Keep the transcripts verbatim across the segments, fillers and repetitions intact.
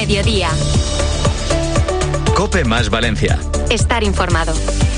Mediodía. COPE más Valencia. Estar informado.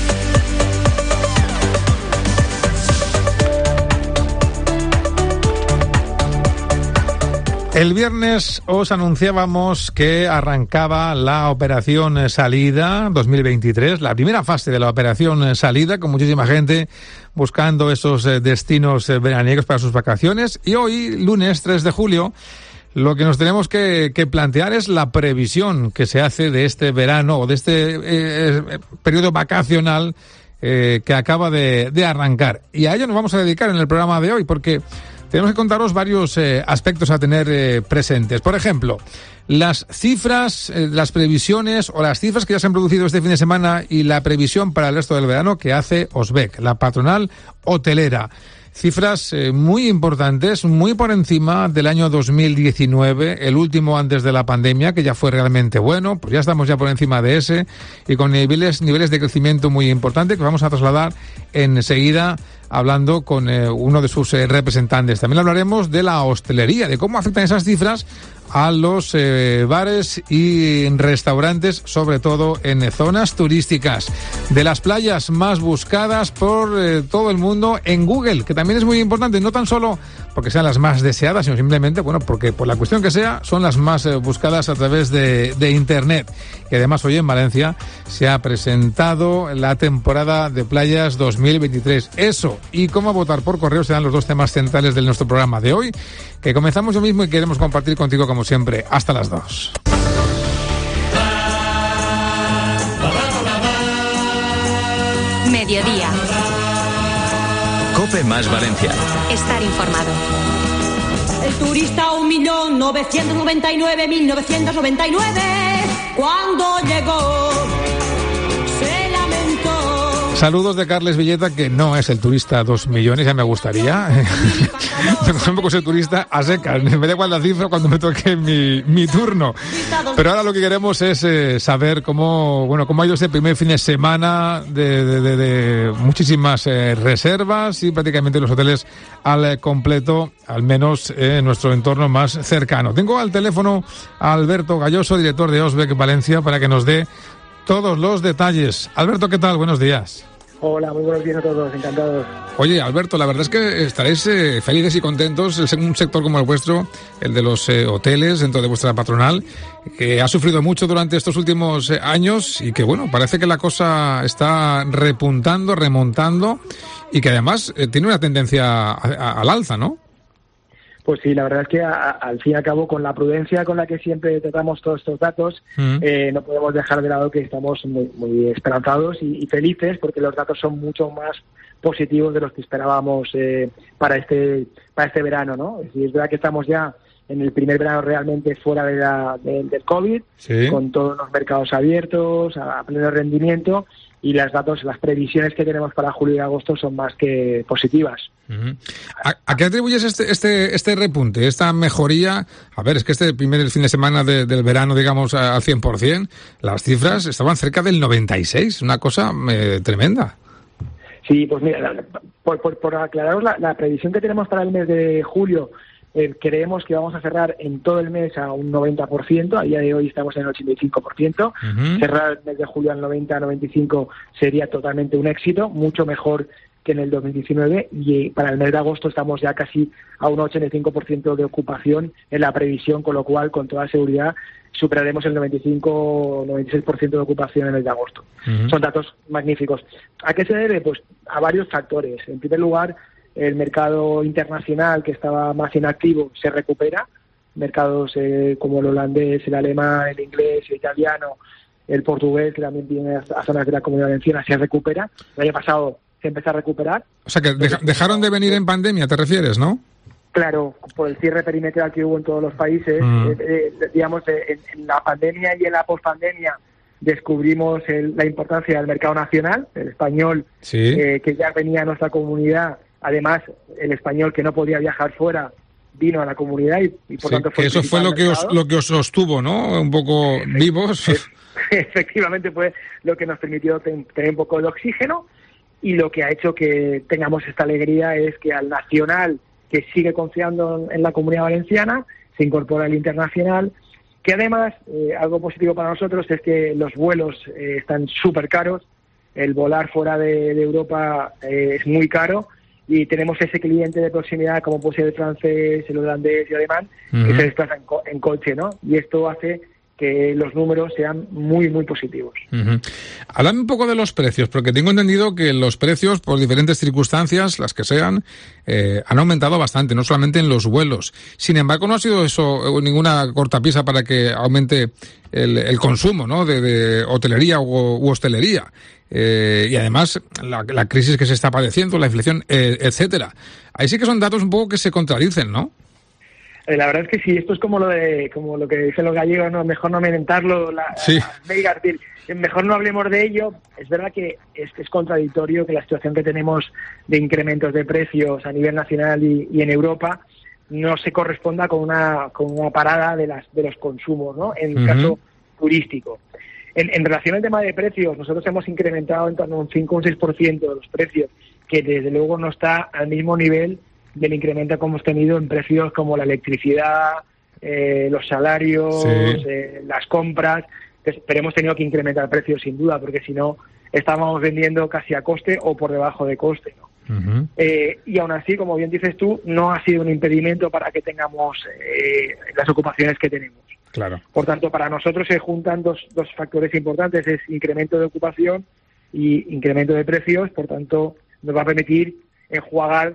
El viernes os anunciábamos que arrancaba la Operación Salida dos mil veintitrés, la primera fase de la Operación Salida, con muchísima gente buscando esos destinos veraniegos para sus vacaciones. Y hoy, lunes tres de julio, lo que nos tenemos que, que plantear es la previsión que se hace de este verano o de este eh, periodo vacacional eh, que acaba de, de arrancar. Y a ello nos vamos a dedicar en el programa de hoy, porque tenemos que contaros varios eh, aspectos a tener eh, presentes. Por ejemplo, las cifras, eh, las previsiones o las cifras que ya se han producido este fin de semana y la previsión para el resto del verano que hace OSBEC, la patronal hotelera. Cifras eh, muy importantes, muy por encima del año dos mil diecinueve, el último antes de la pandemia, que ya fue realmente bueno. Pues ya estamos ya por encima de ese y con niveles, niveles de crecimiento muy importantes que vamos a trasladar enseguida hablando con eh, uno de sus eh, representantes. También hablaremos de la hostelería, de cómo afectan esas cifras a los eh, bares y restaurantes, sobre todo en zonas turísticas, de las playas más buscadas por eh, todo el mundo en Google, que también es muy importante, no tan solo porque sean las más deseadas, sino simplemente, bueno, porque por la cuestión que sea, son las más eh, buscadas a través de, de Internet. Y además hoy en Valencia se ha presentado la temporada de playas dos mil veintitrés. Eso y cómo votar por correo serán los dos temas centrales de nuestro programa de hoy, que comenzamos yo mismo y queremos compartir contigo como siempre hasta las dos. Mediodía. COPE más Valencia. Estar informado. El turista un millón novecientos noventa y nueve mil novecientos noventa y nueve cuando llegó se lamentó. Saludos de Carles Villeta, que no es el turista dos millones, ya me gustaría. Me coge un poco ese turista a secas, me da igual la cifra cuando me toque mi, mi turno. Pero ahora lo que queremos es eh, saber cómo, bueno, cómo ha ido este primer fin de semana de, de, de, de muchísimas eh, reservas y prácticamente los hoteles al eh, completo, al menos eh, en nuestro entorno más cercano. Tengo al teléfono a Alberto Galloso, director de OSBEC Valencia, para que nos dé todos los detalles. Alberto, ¿qué tal? Buenos días. Hola, muy buenos días a todos, encantados. Oye, Alberto, la verdad es que estaréis eh, felices y contentos en un sector como el vuestro, el de los eh, hoteles, dentro de vuestra patronal, que ha sufrido mucho durante estos últimos eh, años y que, bueno, parece que la cosa está repuntando, remontando y que además eh, tiene una tendencia a, a, al alza, ¿no? Pues sí, la verdad es que a, a, al fin y al cabo, con la prudencia con la que siempre tratamos todos estos datos, mm. eh, no podemos dejar de lado que estamos muy, muy esperanzados y, y felices porque los datos son mucho más positivos de los que esperábamos eh, para este para este verano, ¿no? Es decir, es verdad que estamos ya en el primer verano realmente fuera de la, de, del COVID, sí, con todos los mercados abiertos, a, a pleno rendimiento, y los datos, las previsiones que tenemos para julio y agosto son más que positivas. Uh-huh. ¿A, ¿A qué atribuyes este, este, este repunte, esta mejoría? A ver, es que este primer fin de semana de, del verano, digamos, al cien por ciento, las cifras estaban cerca del noventa y seis, una cosa eh, tremenda. Sí, pues mira, por, por, por aclararos, la, la previsión que tenemos para el mes de julio, Eh, creemos que vamos a cerrar en todo el mes a un noventa por ciento, a día de hoy estamos en el ochenta y cinco por ciento, uh-huh. Cerrar el mes de julio al noventa, noventa y cinco sería totalmente un éxito, mucho mejor que en el dos mil diecinueve, y para el mes de agosto estamos ya casi a un ochenta y cinco por ciento de ocupación en la previsión, con lo cual con toda seguridad superaremos el noventa y cinco, noventa y seis por ciento de ocupación en el mes de agosto. Uh-huh. Son datos magníficos. ¿A qué se debe? Pues a varios factores. En primer lugar, el mercado internacional, que estaba más inactivo, se recupera. Mercados eh, como el holandés, el alemán, el inglés, el italiano, el portugués, que también tiene a zonas de la Comunidad Valenciana, se recupera. El año pasado se empezó a recuperar. O sea, que deja, dejaron de venir en pandemia, ¿te refieres, no? Claro, por el cierre perimetral que hubo en todos los países. Mm. Eh, eh, digamos, eh, en, en la pandemia y en la pospandemia descubrimos el, la importancia del mercado nacional, el español, sí, eh, que ya venía a nuestra comunidad. Además, el español que no podía viajar fuera vino a la comunidad y, y por sí, tanto fue... Que eso fue lo que, os, lo que os sostuvo, ¿no? Un poco Efect- vivos. Efectivamente fue lo que nos permitió ten, tener un poco de oxígeno, y lo que ha hecho que tengamos esta alegría es que al nacional, que sigue confiando en la Comunidad Valenciana, se incorpora al internacional, Que además, eh, algo positivo para nosotros es que los vuelos eh, están súper caros, el volar fuera de, de Europa eh, es muy caro, y tenemos ese cliente de proximidad, como puede ser el francés, el holandés y el alemán, uh-huh. que se desplazan en, co- en coche, ¿no? Y esto hace que los números sean muy, muy positivos. Uh-huh. Háblame un poco de los precios, porque tengo entendido que los precios, por diferentes circunstancias, las que sean, eh, han aumentado bastante, no solamente en los vuelos. Sin embargo, no ha sido eso ninguna cortapisa para que aumente el, el consumo, ¿no?, de, de hotelería u, u hostelería. Eh, y además, la, la crisis que se está padeciendo, la inflación, eh, etcétera. Ahí sí que son datos un poco que se contradicen, ¿no? La verdad es que sí, esto es como lo de como lo que dicen los gallegos, no, mejor no mentarlo, la, sí. la, mejor no hablemos de ello. Es verdad que es, es contradictorio que la situación que tenemos de incrementos de precios a nivel nacional y, y en Europa no se corresponda con una con una parada de las de los consumos, ¿no? En el uh-huh. caso turístico. En, en relación al tema de precios, nosotros hemos incrementado en torno a un cinco o un seis por ciento de los precios, que desde luego no está al mismo nivel del incremento que hemos tenido en precios como la electricidad, eh, los salarios, sí. eh, las compras. Entonces, pero hemos tenido que incrementar precios sin duda, porque si no estábamos vendiendo casi a coste o por debajo de coste, ¿no? Uh-huh. Eh, y aún así, como bien dices tú, no ha sido un impedimento para que tengamos eh, las ocupaciones que tenemos. Claro. Por tanto, para nosotros se juntan dos, dos factores importantes, es incremento de ocupación y incremento de precios. Por tanto, nos va a permitir enjuagar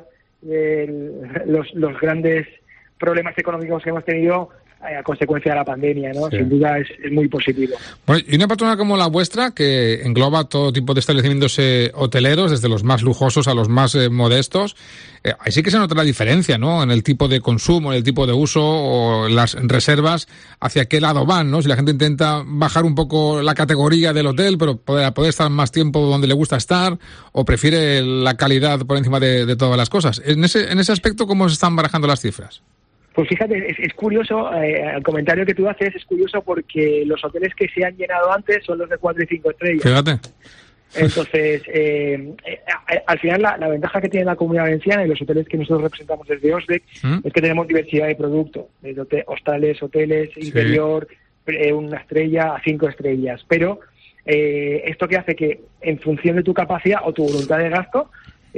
el, los, los grandes problemas económicos que hemos tenido a consecuencia de la pandemia, ¿no? Sí. Sin duda es, es muy positivo. Bueno, y una patrona como la vuestra, que engloba todo tipo de establecimientos eh, hoteleros, desde los más lujosos a los más eh, modestos, eh, ahí sí que se nota la diferencia, ¿no?, en el tipo de consumo, en el tipo de uso o las reservas, hacia qué lado van, ¿no? Si la gente intenta bajar un poco la categoría del hotel, pero poder, poder estar más tiempo donde le gusta estar, o prefiere la calidad por encima de, de todas las cosas. En ese, en ese aspecto, ¿cómo se están barajando las cifras? Pues fíjate, es, es curioso, eh, el comentario que tú haces es curioso porque los hoteles que se han llenado antes son los de cuatro y cinco estrellas. Fíjate. Entonces, eh, eh, al final la, la ventaja que tiene la Comunidad Valenciana y los hoteles que nosotros representamos desde Osbec ¿Mm? es que tenemos diversidad de producto, desde hotel, hostales, hoteles, sí. interior, eh, una estrella a cinco estrellas. Pero eh, esto que hace que en función de tu capacidad o tu voluntad de gasto,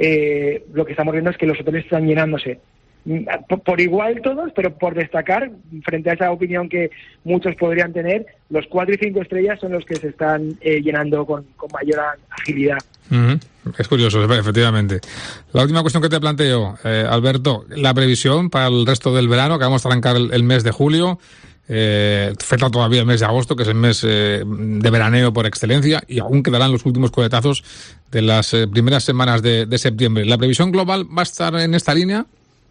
eh, lo que estamos viendo es que los hoteles están llenándose. Por, por igual todos, pero por destacar, frente a esa opinión que muchos podrían tener, los cuatro y cinco estrellas son los que se están eh, llenando con, con mayor agilidad. Uh-huh. Es curioso, efectivamente. La última cuestión que te planteo, eh, Alberto, la previsión para el resto del verano, que vamos a arrancar el, el mes de julio, eh, falta todavía el mes de agosto, que es el mes eh, de veraneo por excelencia, y aún quedarán los últimos coletazos de las eh, primeras semanas de, de septiembre. ¿La previsión global va a estar en esta línea?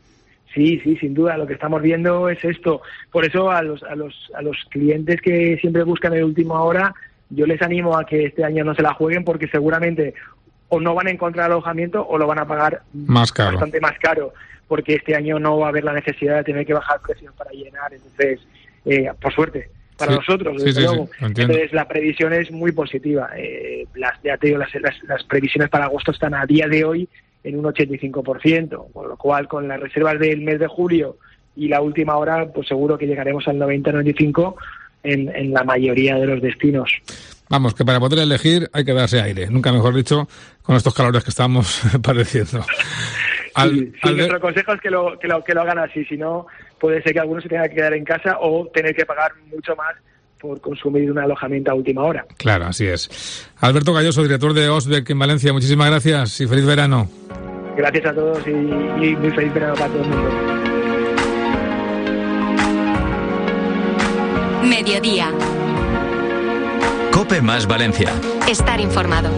Sí, sí, sin duda. Lo que estamos viendo es esto. Por eso a los a los a los clientes que siempre buscan el última hora, yo les animo a que este año no se la jueguen, porque seguramente o no van a encontrar alojamiento o lo van a pagar más caro. bastante más caro, porque este año no va a haber la necesidad de tener que bajar precios para llenar. Entonces, eh, por suerte, para sí, nosotros, desde sí, luego. Sí, sí, entonces, la previsión es muy positiva. Eh, las, ya te digo, las, las, las previsiones para agosto están a día de hoy en un ochenta y cinco por ciento, con lo cual con las reservas del mes de julio y la última hora, pues seguro que llegaremos al noventa a noventa y cinco en, en la mayoría de los destinos. Vamos, que para poder elegir hay que darse aire, nunca mejor dicho, con estos calores que estamos padeciendo. Al, sí, sí, al... Nuestro consejo es que lo, que, lo, que lo hagan así, si no puede ser que algunos se tengan que quedar en casa o tener que pagar mucho más por consumir un alojamiento a última hora. Claro, así es. Alberto Galloso, director de Osbec en Valencia, muchísimas gracias y feliz verano. Gracias a todos y, y muy feliz verano para todo el mundo. Mediodía. COPE más Valencia. Estar informado.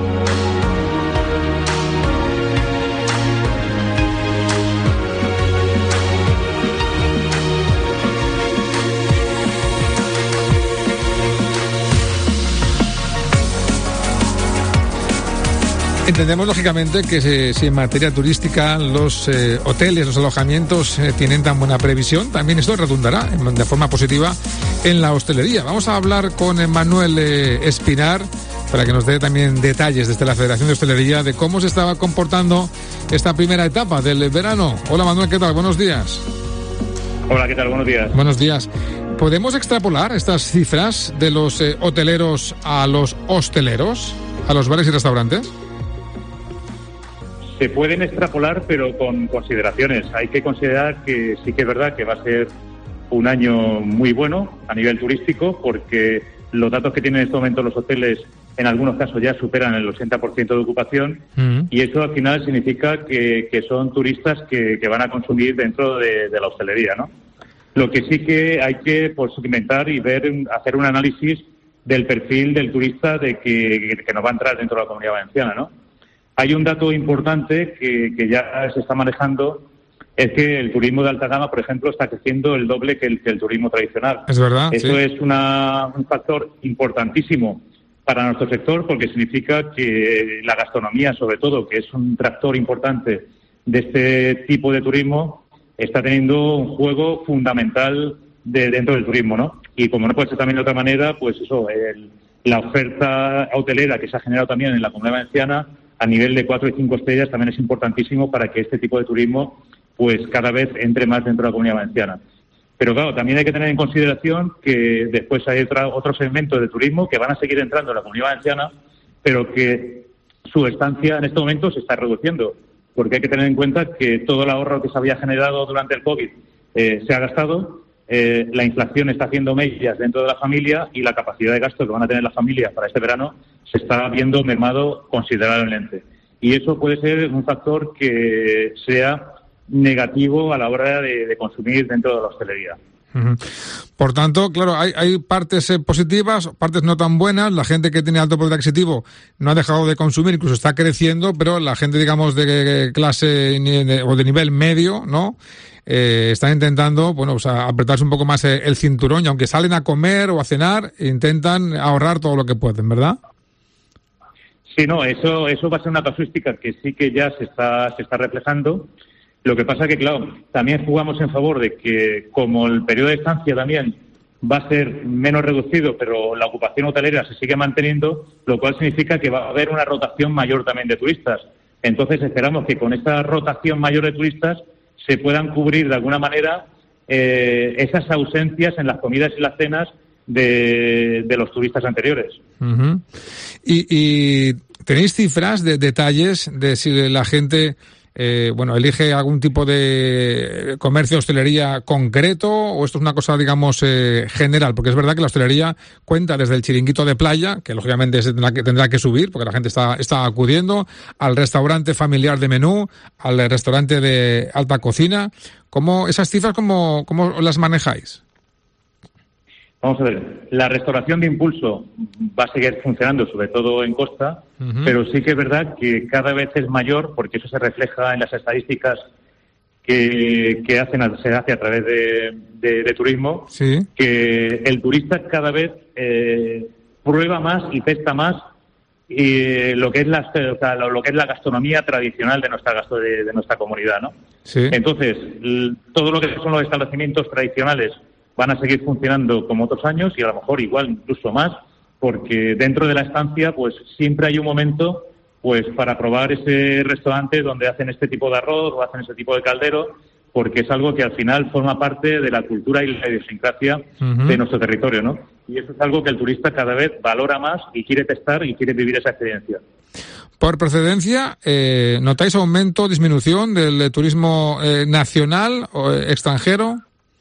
Entendemos, lógicamente, que si, si en materia turística los eh, hoteles, los alojamientos eh, tienen tan buena previsión, también esto redundará en, de forma positiva en la hostelería. Vamos a hablar con Manuel eh, Espinar para que nos dé también detalles desde la Federación de Hostelería de cómo se estaba comportando esta primera etapa del verano. Hola Manuel, ¿qué tal? Buenos días. Hola, ¿qué tal? Buenos días. Buenos días. ¿Podemos extrapolar estas cifras de los eh, hoteleros a los hosteleros, a los bares y restaurantes? Se pueden extrapolar, pero con consideraciones. Hay que considerar que sí que es verdad que va a ser un año muy bueno a nivel turístico, porque los datos que tienen en este momento los hoteles en algunos casos ya superan el ochenta por ciento de ocupación, mm. y eso al final significa que, que son turistas que, que van a consumir dentro de, de la hostelería, ¿no? Lo que sí que hay que pues, segmentar y ver, hacer un análisis del perfil del turista de que, que nos va a entrar dentro de la Comunidad Valenciana, ¿no? Hay un dato importante que, que ya se está manejando, es que el turismo de alta gama, por ejemplo, está creciendo el doble que el, que el turismo tradicional. Es verdad. Eso sí. Es una, un factor importantísimo para nuestro sector, porque significa que la gastronomía, sobre todo, que es un tractor importante de este tipo de turismo, está teniendo un juego fundamental de, dentro del turismo, ¿no? Y como no puede ser también de otra manera, pues eso, el, la oferta hotelera que se ha generado también en la Comunidad Valenciana a nivel de cuatro y cinco estrellas también es importantísimo para que este tipo de turismo pues cada vez entre más dentro de la Comunidad Valenciana. Pero claro, también hay que tener en consideración que después hay otra, otros segmentos de turismo que van a seguir entrando en la Comunidad Valenciana, pero que su estancia en este momento se está reduciendo, porque hay que tener en cuenta que todo el ahorro que se había generado durante el COVID eh, se ha gastado, eh, la inflación está haciendo mellas dentro de la familia y la capacidad de gasto que van a tener las familias para este verano se está viendo mermado considerablemente. Y eso puede ser un factor que sea negativo a la hora de, de consumir dentro de la hostelería. Uh-huh. Por tanto, claro, hay, hay partes eh, positivas, partes no tan buenas. La gente que tiene alto poder adquisitivo no ha dejado de consumir, incluso está creciendo, pero la gente, digamos, de clase de, o de nivel medio, ¿no? Eh, están intentando, bueno, pues apretarse un poco más el cinturón, y aunque salen a comer o a cenar, intentan ahorrar todo lo que pueden, ¿verdad? Sí, no, eso eso va a ser una casuística que sí que ya se está se está reflejando. Lo que pasa que, claro, también jugamos en favor de que, como el periodo de estancia también va a ser menos reducido, pero la ocupación hotelera se sigue manteniendo, lo cual significa que va a haber una rotación mayor también de turistas. Entonces esperamos que con esta rotación mayor de turistas se puedan cubrir de alguna manera eh, esas ausencias en las comidas y las cenas de, de los turistas anteriores. Uh-huh. Y, y ¿tenéis cifras de detalles de si la gente eh, bueno, elige algún tipo de comercio, hostelería concreto, o esto es una cosa, digamos, eh, general? Porque es verdad que la hostelería cuenta desde el chiringuito de playa, que lógicamente se tendrá que, tendrá que subir porque la gente está, está acudiendo, al restaurante familiar de menú, al restaurante de alta cocina. ¿Cómo esas cifras, cómo, cómo las manejáis? Vamos a ver, la restauración de impulso va a seguir funcionando, sobre todo en costa, uh-huh. pero sí que es verdad que cada vez es mayor, porque eso se refleja en las estadísticas que, que hacen, se hace a través de, de, de turismo, sí. que el turista cada vez eh, prueba más y testa más y lo que es la o sea, lo que es la gastronomía tradicional de nuestra gasto de, de nuestra comunidad, ¿no? Sí. Entonces, l- todo lo que son los establecimientos tradicionales van a seguir funcionando como otros años y a lo mejor igual incluso más, porque dentro de la estancia pues siempre hay un momento pues para probar ese restaurante donde hacen este tipo de arroz o hacen ese tipo de caldero, porque es algo que al final forma parte de la cultura y la idiosincrasia uh-huh. de nuestro territorio, ¿no? Y eso es algo que el turista cada vez valora más y quiere testar y quiere vivir esa experiencia. Por procedencia, eh, ¿notáis aumento, disminución del turismo eh, nacional o extranjero?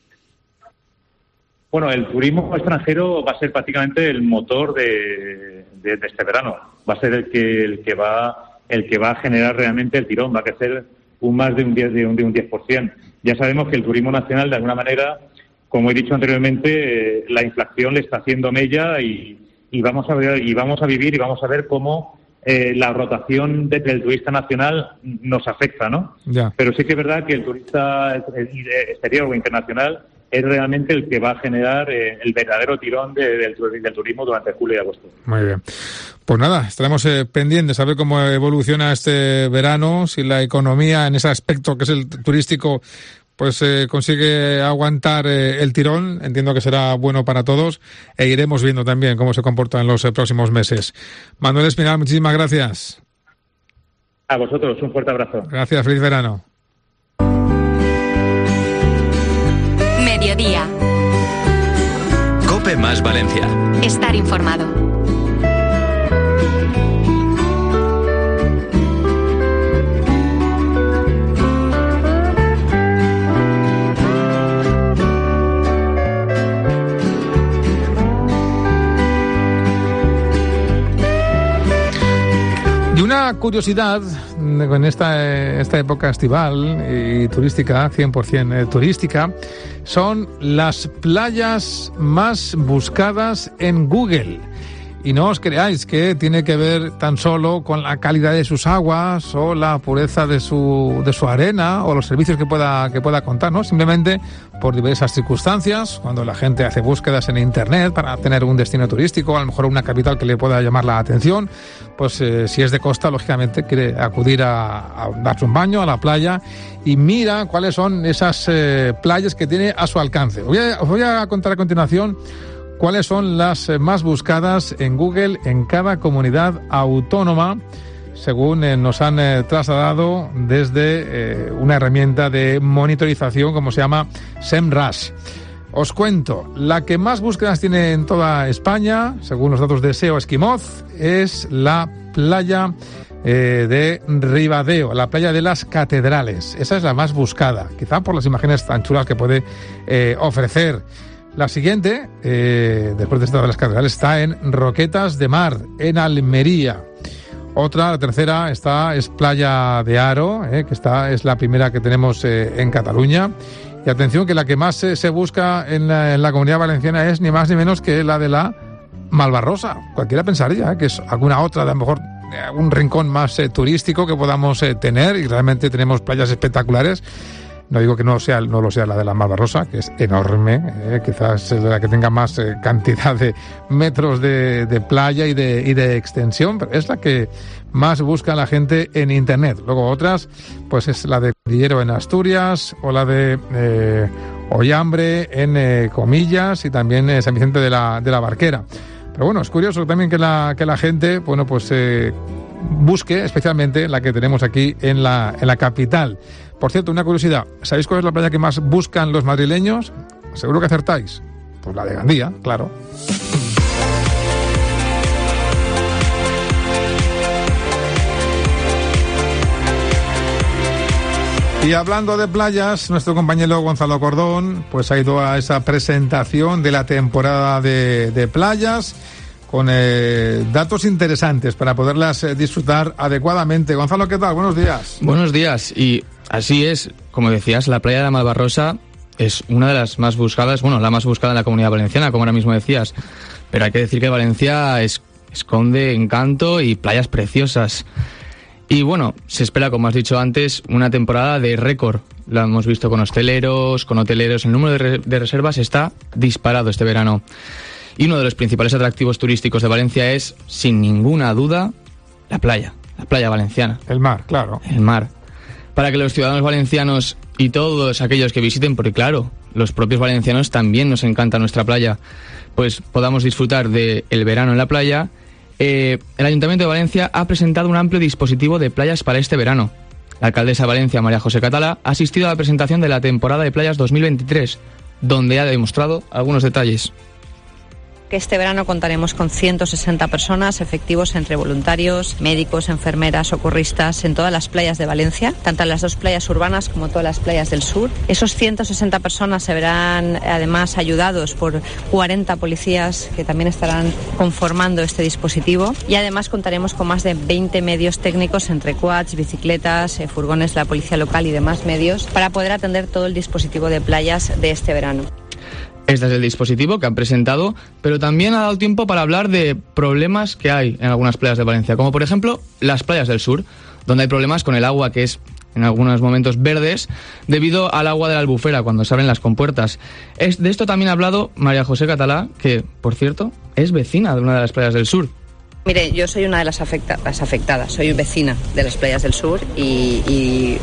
Bueno, el turismo extranjero va a ser prácticamente el motor de, de, de este verano. Va a ser el que el que va el que va a generar realmente el tirón. Va a crecer un más de un diez de un de un diez por ciento. Ya sabemos que el turismo nacional, de alguna manera, como he dicho anteriormente, eh, la inflación le está haciendo mella y, y vamos a ver y vamos a vivir y vamos a ver cómo eh, la rotación de, del turista nacional nos afecta, ¿no? Ya. Pero sí que es verdad que el turista exterior o internacional es realmente el que va a generar eh, el verdadero tirón de, del, del turismo durante julio y agosto. Muy bien. Pues nada, estaremos eh, pendientes a ver cómo evoluciona este verano, si la economía en ese aspecto que es el turístico pues eh, consigue aguantar eh, el tirón. Entiendo que será bueno para todos e iremos viendo también cómo se comporta en los eh, próximos meses. Manuel Espinal, muchísimas gracias. A vosotros, un fuerte abrazo. Gracias, feliz verano. Mediodía. Más Valencia. Estar informado. Y una curiosidad en esta, esta época estival y turística, cien por ciento turística, son las playas más buscadas en Google. Y no os creáis que tiene que ver tan solo con la calidad de sus aguas o la pureza de su, de su arena o los servicios que pueda, que pueda contar, ¿no? Simplemente por diversas circunstancias, cuando la gente hace búsquedas en Internet para tener un destino turístico, a lo mejor una capital que le pueda llamar la atención, pues eh, si es de costa, lógicamente quiere acudir a, a darse un baño a la playa y mira cuáles son esas eh, playas que tiene a su alcance. Os voy a, os voy a contar a continuación cuáles son las más buscadas en Google en cada comunidad autónoma, según eh, nos han eh, trasladado desde eh, una herramienta de monitorización como se llama SEMrush. Os cuento, la que más búsquedas tiene en toda España, según los datos de S E O Esquimoz, es la playa eh, de Ribadeo, la playa de las Catedrales. Esa es la más buscada, quizá por las imágenes tan chulas que puede eh, ofrecer. La siguiente, eh, después de esta de las Catedrales, está en Roquetas de Mar, en Almería. Otra, la tercera, está, es Playa de Aro, eh, que está, es la primera que tenemos eh, en Cataluña. Y atención, que la que más eh, se busca en la, en la Comunidad Valenciana es ni más ni menos que la de la Malvarrosa. Cualquiera pensaría eh, que es alguna otra, de a lo mejor algún rincón más eh, turístico que podamos eh, tener, y realmente tenemos playas espectaculares. No digo que no sea, no lo sea la de la Malvarrosa, que es enorme, eh, quizás es la que tenga más eh, cantidad de metros de, de playa y de, y de extensión, pero es la que más busca la gente en Internet. Luego otras, pues es la de Cordillero en Asturias, o la de eh, Ollambre en eh, Comillas, y también eh, San Vicente de la, de la Barquera. Pero bueno, es curioso también que la, que la gente, bueno, pues eh, busque especialmente la que tenemos aquí en la, en la capital. Por cierto, una curiosidad, ¿sabéis cuál es la playa que más buscan los madrileños? Seguro que acertáis. Pues la de Gandía, claro. Y hablando de playas, nuestro compañero Gonzalo Cordón pues ha ido a esa presentación de la temporada de, de playas con eh, datos interesantes para poderlas eh, disfrutar adecuadamente. Gonzalo, ¿qué tal? Buenos días. Buenos días. Y así es, como decías, la playa de la Malvarrosa es una de las más buscadas, bueno, la más buscada en la Comunidad Valenciana, como ahora mismo decías. Pero hay que decir que Valencia es, esconde encanto y playas preciosas. Y bueno, se espera, como has dicho antes, una temporada de récord. Lo hemos visto con hosteleros, con hoteleros. El número de, re- de reservas está disparado este verano. Y uno de los principales atractivos turísticos de Valencia es, sin ninguna duda, la playa. La playa valenciana. El mar, claro. El mar. Para que los ciudadanos valencianos y todos aquellos que visiten, porque claro, los propios valencianos también nos encanta nuestra playa, pues podamos disfrutar del verano en la playa. Eh, el Ayuntamiento de Valencia ha presentado un amplio dispositivo de playas para este verano. La alcaldesa de Valencia, María José Catalá, ha asistido a la presentación de la temporada de playas dos mil veintitrés, donde ha demostrado algunos detalles. Que este verano contaremos con ciento sesenta personas efectivos entre voluntarios, médicos, enfermeras, socorristas en todas las playas de Valencia, tanto en las dos playas urbanas como todas las playas del sur. Esos ciento sesenta personas se verán además ayudados por cuarenta policías que también estarán conformando este dispositivo, y además contaremos con más de veinte medios técnicos entre quads, bicicletas, eh, furgones de la policía local y demás medios para poder atender todo el dispositivo de playas de este verano. Este es el dispositivo que han presentado, pero también ha dado tiempo para hablar de problemas que hay en algunas playas de Valencia, como por ejemplo las playas del sur, donde hay problemas con el agua, que es en algunos momentos verdes, debido al agua de la Albufera cuando se abren las compuertas. Es, de esto también ha hablado María José Catalá, que, por cierto, es vecina de una de las playas del sur. Mire, yo soy una de las, afecta- las afectadas, soy vecina de las playas del sur y, y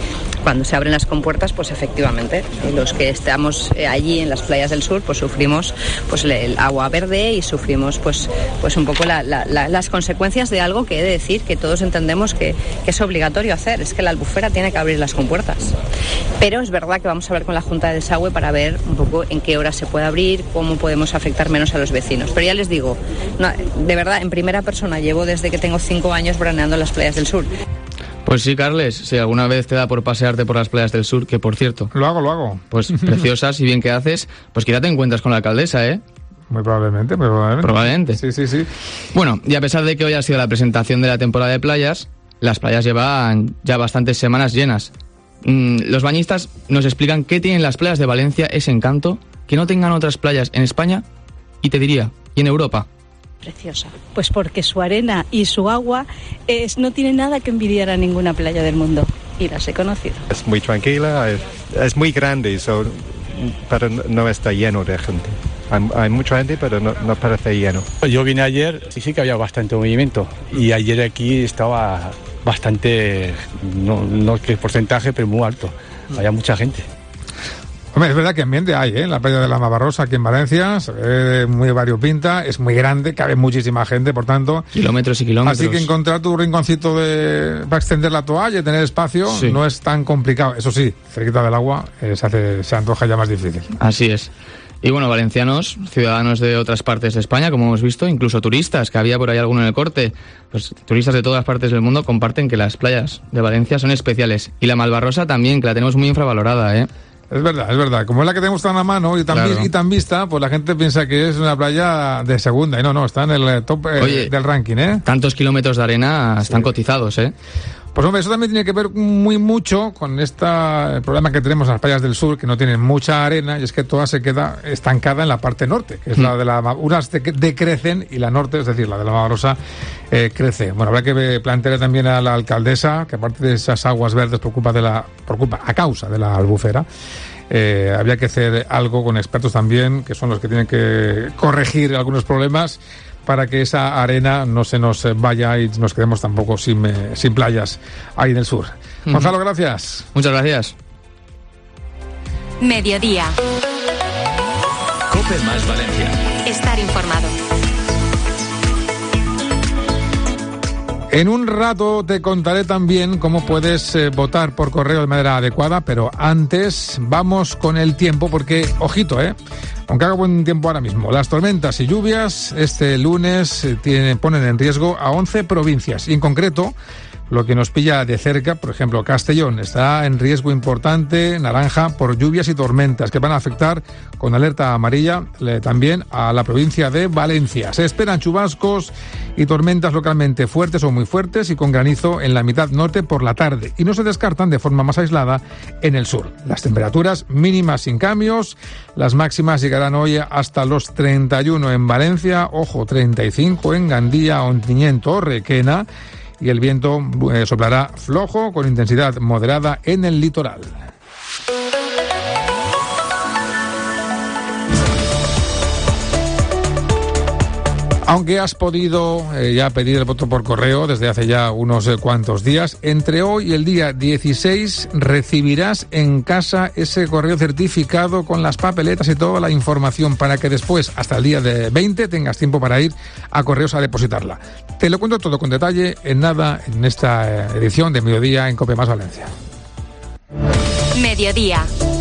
Cuando se abren las compuertas, pues efectivamente, los que estamos allí en las playas del sur, pues sufrimos pues el agua verde y sufrimos pues pues un poco la, la, la, las consecuencias de algo que he de decir que todos entendemos que, que es obligatorio hacer, es que la albufera tiene que abrir las compuertas. Pero es verdad que vamos a hablar con la Junta de Desagüe para ver un poco en qué hora se puede abrir, cómo podemos afectar menos a los vecinos. Pero ya les digo, no, de verdad, en primera persona, llevo desde que tengo cinco años veraneando en las playas del sur. Pues sí, Carles, si alguna vez te da por pasearte por las playas del sur, que por cierto... Lo hago, lo hago. Pues preciosas y bien que haces, pues quizá te encuentras con la alcaldesa, ¿eh? Muy probablemente, muy probablemente. Probablemente. Sí, sí, sí. Bueno, y a pesar de que hoy ha sido la presentación de la temporada de playas, las playas llevan ya bastantes semanas llenas. Mm, los bañistas nos explican qué tienen las playas de Valencia, ese encanto, que no tengan otras playas en España, y te diría, y en Europa. Preciosa. Pues porque su arena y su agua es, no tiene nada que envidiar a ninguna playa del mundo. Y las he conocido. Es muy tranquila, es, es muy grande, so, pero no está lleno de gente. Hay, hay mucha gente, pero no, no parece lleno. Yo vine ayer y sí que había bastante movimiento. Y ayer aquí estaba bastante, no, no que porcentaje, pero muy alto. Había mucha gente. Hombre, es verdad que ambiente hay, ¿eh? En la playa de la Malvarrosa, aquí en Valencia, se ve muy variopinta, es muy grande, cabe muchísima gente, por tanto... Kilómetros y kilómetros. Así que encontrar tu rinconcito de, para extender la toalla y tener espacio, sí, no es tan complicado. Eso sí, cerquita del agua eh, se, hace, se antoja ya más difícil. Así es. Y bueno, valencianos, ciudadanos de otras partes de España, como hemos visto, incluso turistas, que había por ahí alguno en el corte, pues turistas de todas partes del mundo comparten que las playas de Valencia son especiales. Y la Malvarrosa también, que la tenemos muy infravalorada, ¿eh? Es verdad, es verdad. Como es la que tenemos tan a mano y tan, claro, y tan vista, pues la gente piensa que es una playa de segunda. Y no, no, está en el top eh, Oye, del ranking, ¿eh? Tantos kilómetros de arena están, sí, cotizados, ¿eh? Pues hombre, eso también tiene que ver muy mucho con este problema que tenemos en las playas del sur, que no tienen mucha arena, y es que toda se queda estancada en la parte norte, que es mm. la de la... Unas decrecen y la norte, es decir, la de la Malvarrosa, eh, crece. Bueno, habrá que plantearle también a la alcaldesa, que aparte de esas aguas verdes preocupa, de la, preocupa a causa de la albufera. Eh, habría que hacer algo con expertos también, que son los que tienen que corregir algunos problemas, para que esa arena no se nos vaya y nos quedemos tampoco sin, eh, sin playas ahí en el sur. Uh-huh. Gonzalo, gracias. Muchas gracias. Mediodía. COPE más Valencia. Estar informado. En un rato te contaré también cómo puedes eh, votar por correo de manera adecuada, pero antes vamos con el tiempo porque, ojito, eh, aunque haga buen tiempo ahora mismo, las tormentas y lluvias este lunes eh, tienen, ponen en riesgo a once provincias y en concreto lo que nos pilla de cerca, por ejemplo, Castellón está en riesgo importante, naranja, por lluvias y tormentas que van a afectar con alerta amarilla eh, también a la provincia de Valencia. Se esperan chubascos y tormentas localmente fuertes o muy fuertes y con granizo en la mitad norte por la tarde y no se descartan de forma más aislada en el sur. Las temperaturas mínimas sin cambios, las máximas llegarán hoy hasta los treinta y uno en Valencia, ojo, treinta y cinco en Gandía, Ontinyent o Requena, y el viento eh, soplará flojo con intensidad moderada en el litoral. Aunque has podido eh, ya pedir el voto por correo desde hace ya unos eh, cuantos días, entre hoy y el día dieciséis recibirás en casa ese correo certificado con las papeletas y toda la información para que después, hasta el día de veinte, tengas tiempo para ir a correos a depositarla. Te lo cuento todo con detalle en nada en esta edición de Mediodía en COPE más Valencia. Mediodía.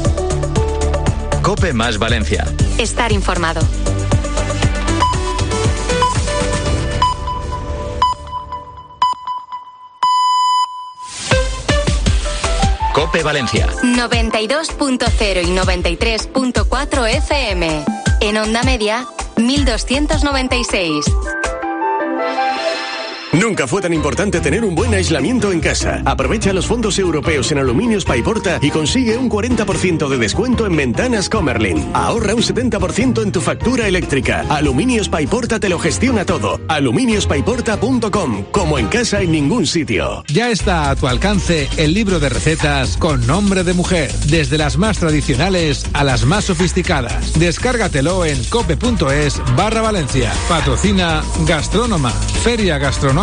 COPE más Valencia. Estar informado. COPE Valencia. noventa y dos punto cero y noventa y tres punto cuatro F M. En onda media, mil doscientos noventa y seis. Nunca fue tan importante tener un buen aislamiento en casa. Aprovecha los fondos europeos en Aluminios Paiporta y consigue un cuarenta por ciento de descuento en ventanas Comerlin. Ahorra un setenta por ciento en tu factura eléctrica. Aluminios Paiporta te lo gestiona todo. aluminios paiporta punto com. Como en casa en ningún sitio. Ya está a tu alcance el libro de recetas con nombre de mujer. Desde las más tradicionales a las más sofisticadas. Descárgatelo en cope punto es barra Valencia. Patrocina Gastrónoma. Feria Gastronómica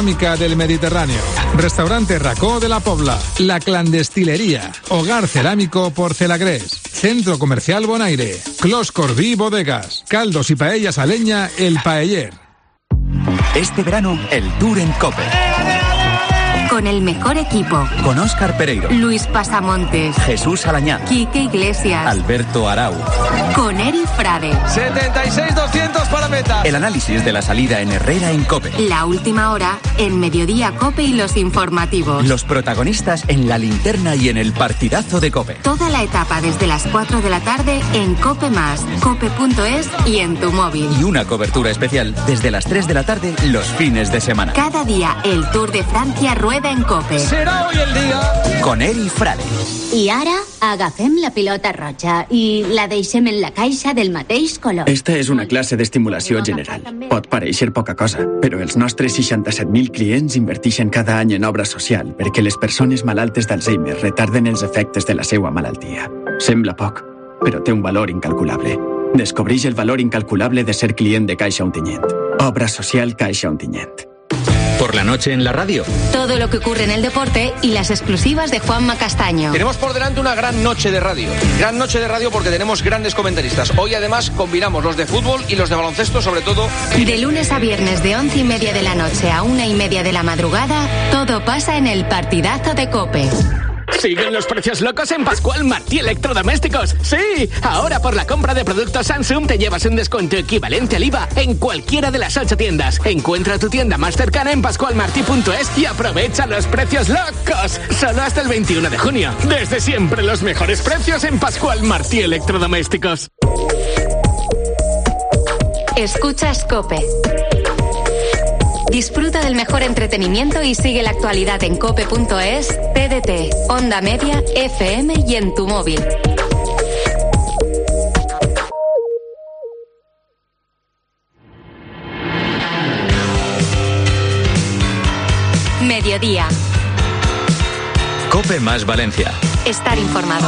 gastronómica del Mediterráneo. Restaurante Racó de la Pobla, La Clandestilería, Hogar Cerámico Porcelagres, Centro Comercial Bonaire, Clos Corbí Bodegas, caldos y paellas a leña El Paeller. Este verano, el Tour en COPE. Con el mejor equipo. Con Óscar Pereiro, Luis Pasamontes, Jesús Alañá, Quique Iglesias, Alberto Arau. Con Eri Frade. setenta y seis doscientos para meta. El análisis de la salida en Herrera en COPE. La última hora en Mediodía COPE y los informativos. Los protagonistas en la linterna y en el partidazo de COPE. Toda la etapa desde las cuatro de la tarde en COPE más, cope punto es y en tu móvil. Y una cobertura especial desde las tres de la tarde los fines de semana. Cada día el Tour de Francia rueda en COPE. Será hoy el día. Con Eri Frade. I ara agafem la pilota roja i la deixem en la caixa del mateix color. Esta és una classe d'estimulació general. Pot pareixer poca cosa, però els nostres seixanta-set mil clients inverteixen cada any en obra social perquè les persones malaltes d'Alzheimer retarden els efectes de la seva malaltia. Sembla poc, però té un valor incalculable. Descobreix el valor incalculable de ser client de Caixa Ontinyent. Obra social Caixa Ontinyent. Por la noche en la radio. Todo lo que ocurre en el deporte y las exclusivas de Juanma Castaño. Tenemos por delante una gran noche de radio. Gran noche de radio porque tenemos grandes comentaristas. Hoy además combinamos los de fútbol y los de baloncesto, sobre todo. De lunes a viernes de once y media de la noche a una y media de la madrugada, todo pasa en el partidazo de COPE. ¿Siguen los precios locos en Pascual Martí Electrodomésticos? ¡Sí! Ahora por la compra de productos Samsung te llevas un descuento equivalente al I V A en cualquiera de las ocho tiendas. Encuentra tu tienda más cercana en pascual martí punto es y aprovecha los precios locos. Solo hasta el veintiuno de junio. Desde siempre los mejores precios en Pascual Martí Electrodomésticos. Escuchas COPE. Disfruta del mejor entretenimiento y sigue la actualidad en cope punto es, T D T, Onda Media, F M y en tu móvil. Mediodía. COPE más Valencia. Estar informado.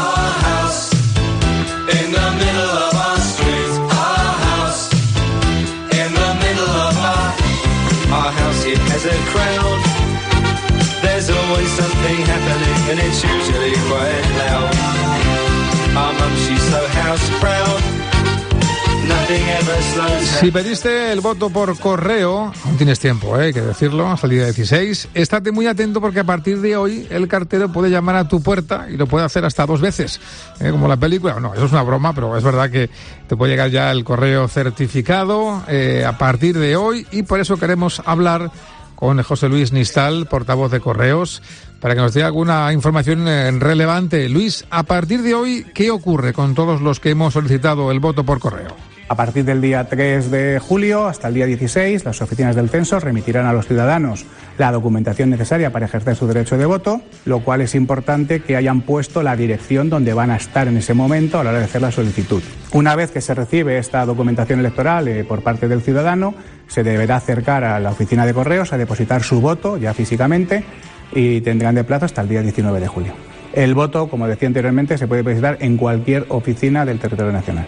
Our house, it has a crowd. There's always something happening and it's usually quite loud. Our mum, she's so house proud. Nothing ever slows her. Si pediste el voto por correo, aún tienes tiempo, ¿eh? Hay que decirlo, hasta el día dieciséis. Estate muy atento porque a partir de hoy el cartero puede llamar a tu puerta y lo puede hacer hasta dos veces, ¿eh? Como la película. No, eso es una broma, pero es verdad que te puede llegar ya el correo certificado eh, a partir de hoy y por eso queremos hablar con José Luis Nistal, portavoz de Correos, para que nos dé alguna información eh, relevante. Luis, a partir de hoy, ¿qué ocurre con todos los que hemos solicitado el voto por correo? A partir del día tres de julio hasta el día dieciséis, las oficinas del censo remitirán a los ciudadanos la documentación necesaria para ejercer su derecho de voto, lo cual es importante que hayan puesto la dirección donde van a estar en ese momento a la hora de hacer la solicitud. Una vez que se recibe esta documentación electoral eh, por parte del ciudadano, se deberá acercar a la oficina de correos a depositar su voto ya físicamente y tendrán de plazo hasta el día diecinueve de julio. El voto, como decía anteriormente, se puede depositar en cualquier oficina del territorio nacional.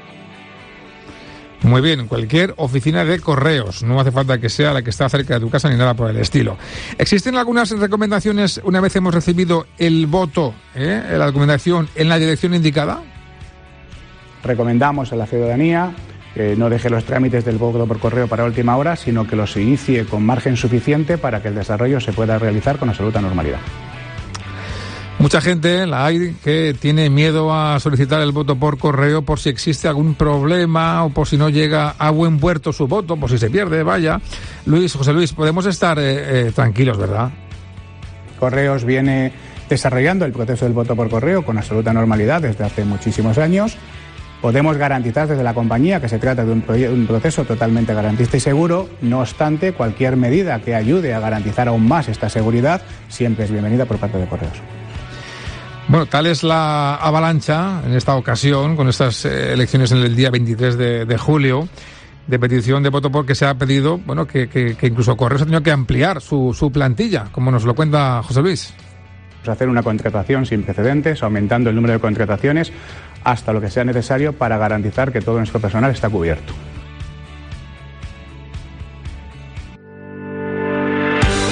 Muy bien, cualquier oficina de correos. No hace falta que sea la que está cerca de tu casa ni nada por el estilo. ¿Existen algunas recomendaciones una vez hemos recibido el voto, eh, la documentación, en la dirección indicada? Recomendamos a la ciudadanía que no deje los trámites del voto por correo para última hora, sino que los inicie con margen suficiente para que el desarrollo se pueda realizar con absoluta normalidad. Mucha gente, la hay, que tiene miedo a solicitar el voto por correo por si existe algún problema o por si no llega a buen puerto su voto, por si se pierde, vaya. Luis, José Luis, podemos estar eh, eh, tranquilos, ¿verdad? Correos viene desarrollando el proceso del voto por correo con absoluta normalidad desde hace muchísimos años. Podemos garantizar desde la compañía que se trata de un, un proceso totalmente garantista y seguro. No obstante, cualquier medida que ayude a garantizar aún más esta seguridad siempre es bienvenida por parte de Correos. Bueno, tal es la avalancha en esta ocasión, con estas eh, elecciones en el día veintitrés de julio, de petición de voto porque se ha pedido, bueno, que, que, que incluso Correos ha tenido que ampliar su, su plantilla, como nos lo cuenta José Luis. Hacer una contratación sin precedentes, aumentando el número de contrataciones hasta lo que sea necesario para garantizar que todo nuestro personal está cubierto.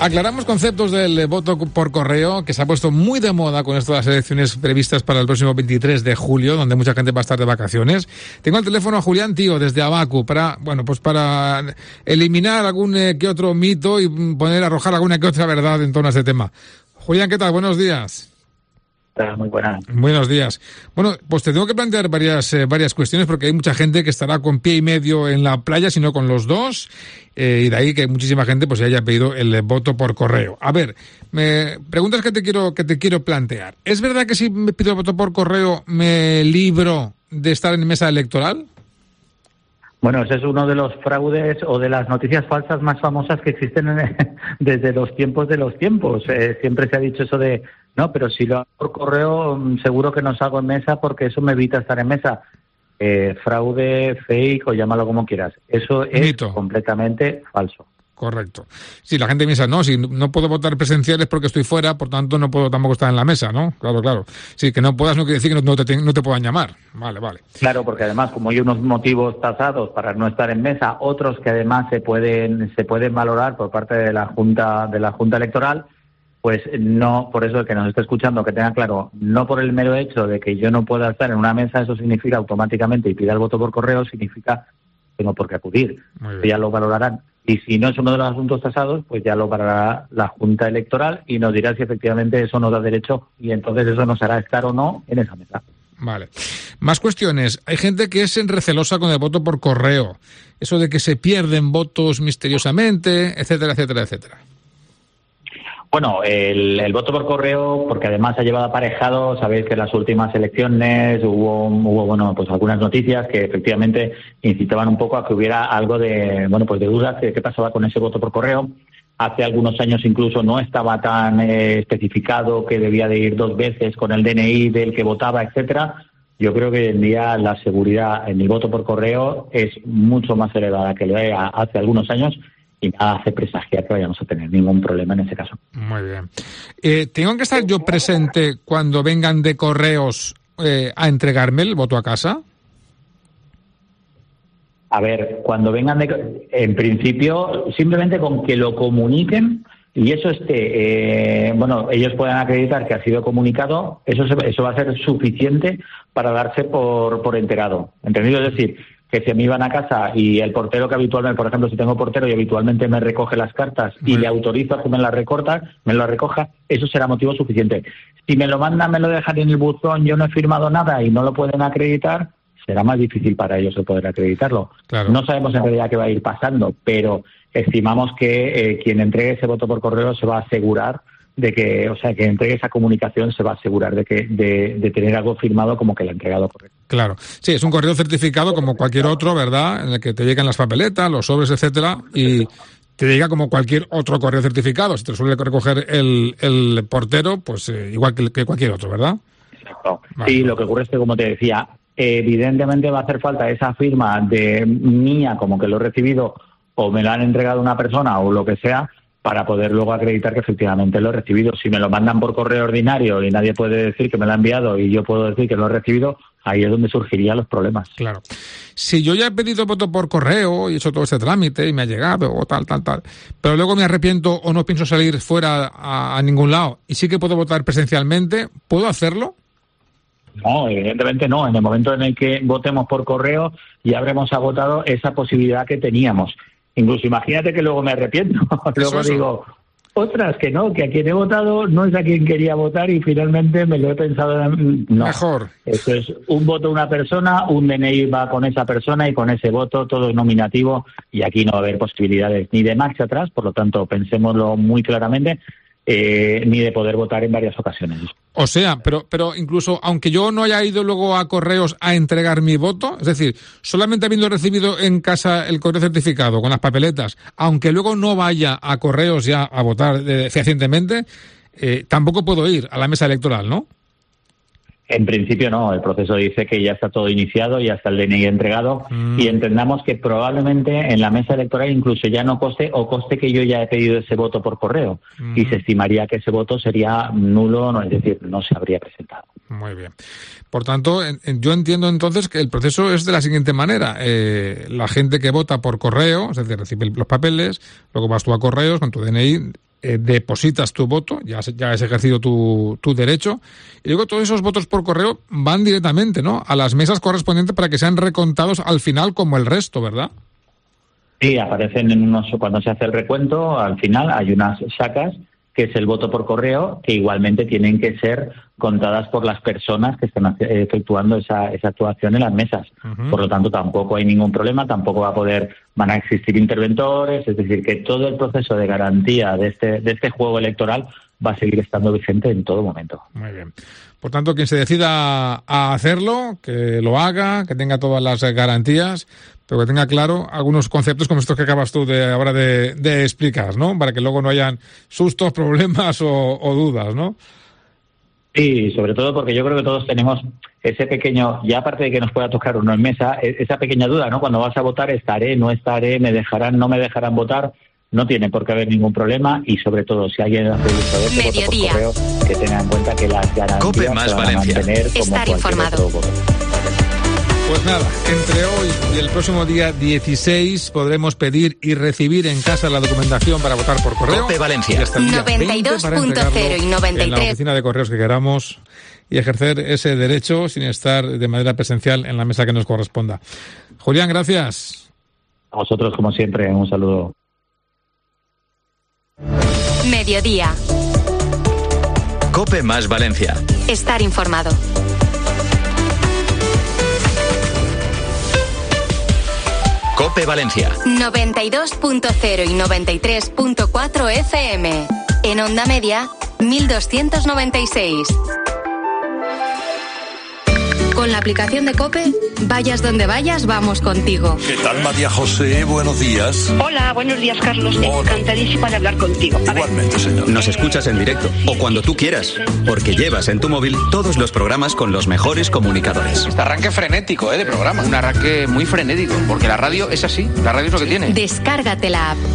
Aclaramos conceptos del voto por correo, que se ha puesto muy de moda con esto de las elecciones previstas para el próximo veintitrés de julio, donde mucha gente va a estar de vacaciones. Tengo al teléfono a Julián Tío, desde Abacu, para, bueno, pues para eliminar algún eh, que otro mito y poner, arrojar alguna que otra verdad en torno a este tema. Julián, ¿qué tal? Buenos días. Muy buenas. Buenos días. Bueno, pues te tengo que plantear varias eh, varias cuestiones, porque hay mucha gente que estará con pie y medio en la playa, sino con los dos, eh, y de ahí que muchísima gente pues haya pedido el voto por correo. A ver, me preguntas que te quiero que te quiero plantear. ¿Es verdad que si me pido el voto por correo me libro de estar en mesa electoral? Bueno, ese es uno de los fraudes o de las noticias falsas más famosas que existen en, desde los tiempos de los tiempos. Eh, siempre se ha dicho eso de, no, pero si lo hago por correo, seguro que no salgo en mesa porque eso me evita estar en mesa. Eh, fraude, fake o llámalo como quieras. Eso es Mito. completamente falso. Correcto. Si la gente piensa, no, si no puedo votar presenciales porque estoy fuera, por tanto no puedo tampoco estar en la mesa, ¿no? Claro, claro. Sí, que no puedas no quiere decir que no, no, te, no te puedan llamar. Vale, vale. Claro, porque además, como hay unos motivos tasados para no estar en mesa, otros que además se pueden se pueden valorar por parte de la Junta de la Junta Electoral, pues no, por eso el que nos esté escuchando, que tenga claro, no por el mero hecho de que yo no pueda estar en una mesa, eso significa automáticamente, y pida el voto por correo, significa que tengo por qué acudir. Ya lo valorarán. Y si no es uno de los asuntos tasados, pues ya lo valorará la Junta Electoral y nos dirá si efectivamente eso nos da derecho, y entonces eso nos hará estar o no en esa mesa. Vale. Más cuestiones. Hay gente que es recelosa con el voto por correo. Eso de que se pierden votos misteriosamente, etcétera, etcétera, etcétera. Bueno, el, el voto por correo, porque además ha llevado aparejado, sabéis que en las últimas elecciones hubo, hubo bueno, pues algunas noticias que efectivamente incitaban un poco a que hubiera algo de, bueno, pues de dudas de qué pasaba con ese voto por correo. Hace algunos años incluso no estaba tan eh, especificado que debía de ir dos veces con el D N I del que votaba, etcétera. Yo creo que hoy en día la seguridad en el voto por correo es mucho más elevada que lo era hace algunos años, y nada hace presagiar que vayamos a tener ningún problema en ese caso. Muy bien. Eh, ¿Tengo que estar yo presente cuando vengan de correos eh, a entregarme el voto a casa? A ver, cuando vengan de... En principio, simplemente con que lo comuniquen y eso esté... Eh, bueno, ellos puedan acreditar que ha sido comunicado, eso, se, eso va a ser suficiente para darse por, por enterado. ¿Entendido? Es decir, que si me iban a casa y el portero que habitualmente, por ejemplo, si tengo portero y habitualmente me recoge las cartas y le autorizo a que me las recorta, me lo recoja, eso será motivo suficiente. Si me lo mandan, me lo dejan en el buzón, yo no he firmado nada y no lo pueden acreditar, será más difícil para ellos el poder acreditarlo. Claro. No sabemos en realidad qué va a ir pasando, pero estimamos que eh, quien entregue ese voto por correo se va a asegurar de que, o sea, que entregue esa comunicación, se va a asegurar de que de, de tener algo firmado como que le ha entregado correcto. Claro. Sí, es un correo certificado como cualquier otro, ¿verdad? En el que te llegan las papeletas, los sobres, etcétera, y te llega como cualquier otro correo certificado. Si te suele recoger el, el portero, pues eh, igual que, que cualquier otro, ¿verdad? Exacto. Vale. Sí, lo que ocurre es que, como te decía, evidentemente va a hacer falta esa firma de mía, como que lo he recibido o me lo han entregado una persona o lo que sea, para poder luego acreditar que efectivamente lo he recibido. Si me lo mandan por correo ordinario y nadie puede decir que me lo ha enviado y yo puedo decir que lo he recibido, ahí es donde surgirían los problemas. Claro. Si yo ya he pedido voto por correo y he hecho todo ese trámite y me ha llegado o tal, tal, tal, pero luego me arrepiento o no pienso salir fuera a, a ningún lado y sí que puedo votar presencialmente, ¿puedo hacerlo? No, evidentemente no. En el momento en el que votemos por correo ya habremos agotado esa posibilidad que teníamos. Incluso imagínate que luego me arrepiento, luego eso, digo, otras que no, que a quien he votado no es a quien quería votar y finalmente me lo he pensado. No. Mejor. Eso es un voto a una persona, un D N I va con esa persona y con ese voto todo es nominativo y aquí no va a haber posibilidades ni de marcha atrás, por lo tanto pensémoslo muy claramente. Eh, ni de poder votar en varias ocasiones. O sea, pero pero incluso aunque yo no haya ido luego a correos a entregar mi voto, es decir, solamente habiendo recibido en casa el correo certificado con las papeletas, aunque luego no vaya a correos ya a votar eh, fehacientemente, eh, tampoco puedo ir a la mesa electoral, ¿no? En principio no, el proceso dice que ya está todo iniciado, ya está el D N I entregado mm. y entendamos que probablemente en la mesa electoral incluso ya no coste o coste que yo ya he pedido ese voto por correo mm. y se estimaría que ese voto sería nulo, no, es decir, no se habría presentado. Muy bien. Por tanto, yo entiendo entonces que el proceso es de la siguiente manera. Eh, la gente que vota por correo, es decir, recibe los papeles, luego vas tú a correos con tu D N I, eh, depositas tu voto, ya has, ya has ejercido tu, tu derecho, y luego todos esos votos por correo van directamente, ¿no?, a las mesas correspondientes para que sean recontados al final como el resto, ¿verdad? Sí, aparecen en unos, cuando se hace el recuento, al final hay unas sacas, que es el voto por correo, que igualmente tienen que ser contadas por las personas que están efectuando esa, esa actuación en las mesas. Uh-huh. Por lo tanto, tampoco hay ningún problema, tampoco va a poder, van a existir interventores, es decir, que todo el proceso de garantía de este, de este juego electoral va a seguir estando vigente en todo momento. Muy bien. Por tanto, quien se decida a hacerlo, que lo haga, que tenga todas las garantías, pero que tenga claro algunos conceptos como estos que acabas tú de ahora de, de explicar, ¿no? Para que luego no hayan sustos, problemas o, o dudas, ¿no? Sí, sobre todo porque yo creo que todos tenemos ese pequeño, ya aparte de que nos pueda tocar uno en mesa, esa pequeña duda, ¿no? Cuando vas a votar, estaré, no estaré, me dejarán, no me dejarán votar. No tiene por qué haber ningún problema y, sobre todo, si alguien hace uso de este voto por correo, que tenga en cuenta que las garantías Cope más se van Valencia. a mantener como Estar cualquier informado. otro voto. Pues nada, entre hoy y el próximo día dieciséis podremos pedir y recibir en casa la documentación para votar por correo. Cope Valencia. Y hasta el día noventa y dos veinte para punto cero y entregarlo noventa y tres. en la oficina de correos que queramos y ejercer ese derecho sin estar de manera presencial en la mesa que nos corresponda. Julián, gracias. A vosotros, como siempre, un saludo. Mediodía. Cope más Valencia. Estar informado. Cope Valencia. noventa y dos punto cero y noventa y tres punto cuatro F M. En onda media, mil doscientos noventa y seis. Con la aplicación de COPE, vayas donde vayas, vamos contigo. ¿Qué tal, María José? Buenos días. Hola, buenos días, Carlos. Hola. Encantadísima de hablar contigo. A Igualmente, señor. Nos escuchas en directo o cuando tú quieras, porque llevas en tu móvil todos los programas con los mejores comunicadores. Este arranque frenético, ¿eh? De programa. Un arranque muy frenético, porque la radio es así. La radio es lo que tiene. Descárgate la app.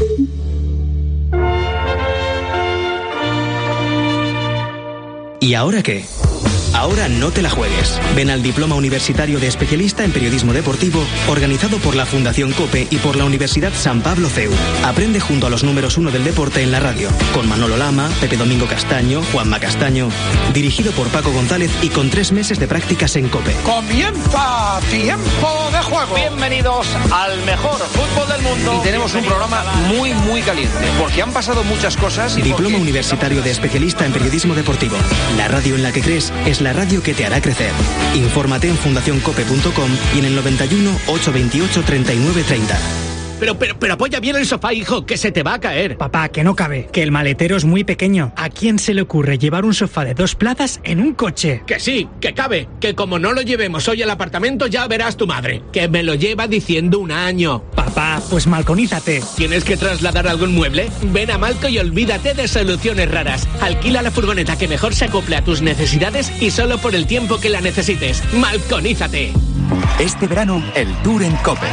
¿Y ahora qué? Ahora no te la juegues. Ven al Diploma Universitario de Especialista en Periodismo Deportivo, organizado por la Fundación COPE y por la Universidad San Pablo C E U. Aprende junto a los números uno del deporte en la radio, con Manolo Lama, Pepe Domingo Castaño, Juanma Castaño, dirigido por Paco González y con tres meses de prácticas en COPE. ¡Comienza Tiempo de Juego! Bienvenidos al mejor fútbol del mundo. Y tenemos un programa muy, muy caliente, porque han pasado muchas cosas. Y Diploma porque... Universitario de Especialista en Periodismo Deportivo. La radio en la que crees es la radio que te hará crecer. Infórmate en fundación cope punto com y en el noventa y uno, ochocientos veintiocho, treinta y nueve treinta. Pero, pero, pero apoya bien el sofá, hijo, que se te va a caer. Papá, que no cabe, que el maletero es muy pequeño. ¿A quién se le ocurre llevar un sofá de dos plazas en un coche? Que sí, que cabe, que como no lo llevemos hoy al apartamento ya verás tu madre, que me lo lleva diciendo un año. Papá, pues malconízate. ¿Tienes que trasladar algún mueble? Ven a Malco y olvídate de soluciones raras. Alquila la furgoneta que mejor se acople a tus necesidades y solo por el tiempo que la necesites. Malconízate. Este verano, el Tour en COPE.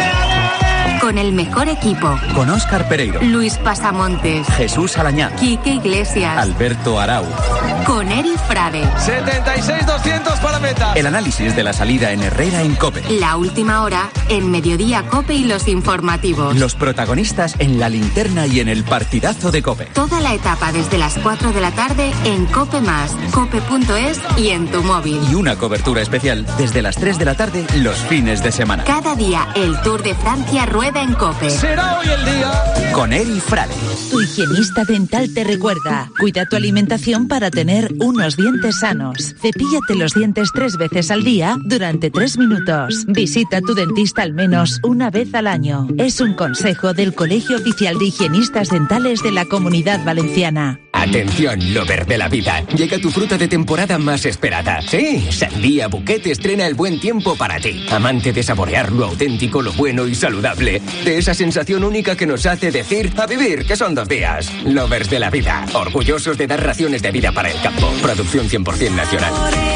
Con el mejor equipo. Con Óscar Pereiro, Luis Pasamontes, Jesús Alañá, Quique Iglesias, Alberto Arau. Con Eri Frade. setenta y seis doscientos para meta. El análisis de la salida en Herrera en COPE. La última hora en Mediodía COPE y los informativos. Los protagonistas en la linterna y en el partidazo de COPE. Toda la etapa desde las cuatro de la tarde en COPE más, cope punto es y en tu móvil. Y una cobertura especial desde las tres de la tarde los fines de semana. Cada día el Tour de Francia rueda en COPE. Será hoy el día. Con Eri Frade. Tu higienista dental te recuerda: cuida tu alimentación para tener unos dientes sanos. Cepíllate los dientes tres veces al día durante tres minutos. Visita a tu dentista al menos una vez al año. Es un consejo del Colegio Oficial de Higienistas Dentales de la Comunidad Valenciana. Atención, lover de la vida. Llega tu fruta de temporada más esperada. Sí, Sandía Bouquet estrena el buen tiempo para ti. Amante de saborear lo auténtico, lo bueno y saludable. De esa sensación única que nos hace decir a vivir, que son dos días. Lovers de la vida. Orgullosos de dar raciones de vida para el campo. Producción cien por ciento nacional.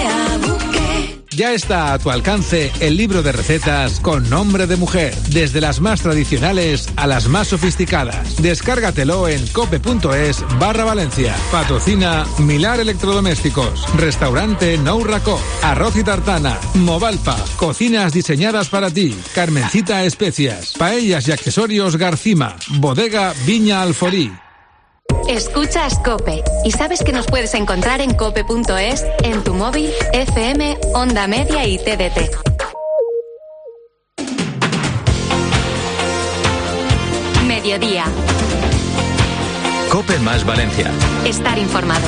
Ya está a tu alcance el libro de recetas con nombre de mujer, desde las más tradicionales a las más sofisticadas. Descárgatelo en cope.es barra Valencia. Patrocina Milar Electrodomésticos, Restaurante Nou Racó, Arroz y Tartana, Movalpa, Cocinas diseñadas para ti, Carmencita Especias, Paellas y Accesorios Garcima, Bodega Viña Alforí. Escuchas COPE y sabes que nos puedes encontrar en cope punto es, en tu móvil, F M, Onda Media y T D T. Mediodía. COPE más Valencia. Estar informado.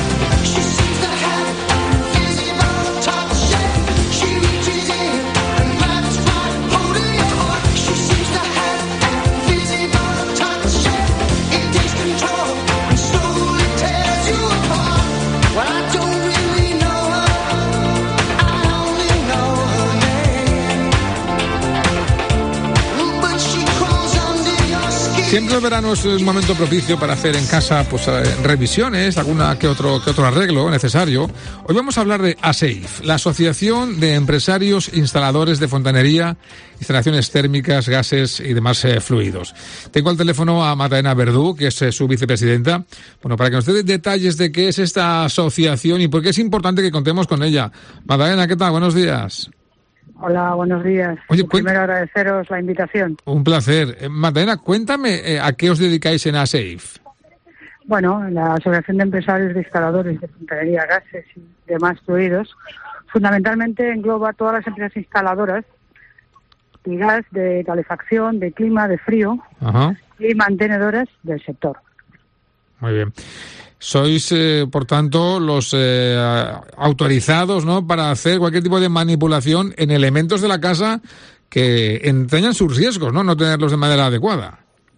Siempre el verano es un momento propicio para hacer en casa pues eh, revisiones, alguna que otro que otro arreglo necesario. Hoy vamos a hablar de ASEIF, la Asociación de Empresarios Instaladores de Fontanería, Instalaciones Térmicas, Gases y demás eh, fluidos. Tengo al teléfono a Magdalena Verdú, que es eh, su vicepresidenta, bueno, para que nos dé detalles de qué es esta asociación y por qué es importante que contemos con ella. Magdalena, ¿qué tal? Buenos días. Hola, buenos días. Oye, primero agradeceros la invitación. Un placer. Eh, Magdalena, cuéntame eh, a qué os dedicáis en ASEIF. Bueno, la Asociación de Empresarios de Instaladores de Fontanería, Gases y demás fluidos, fundamentalmente engloba todas las empresas instaladoras de gas, de calefacción, de clima, de frío. Ajá. Y mantenedoras del sector. Muy bien. Sois, eh, por tanto, los eh, autorizados, ¿no?, para hacer cualquier tipo de manipulación en elementos de la casa que entrañan sus riesgos, ¿no?, no tenerlos de manera adecuada.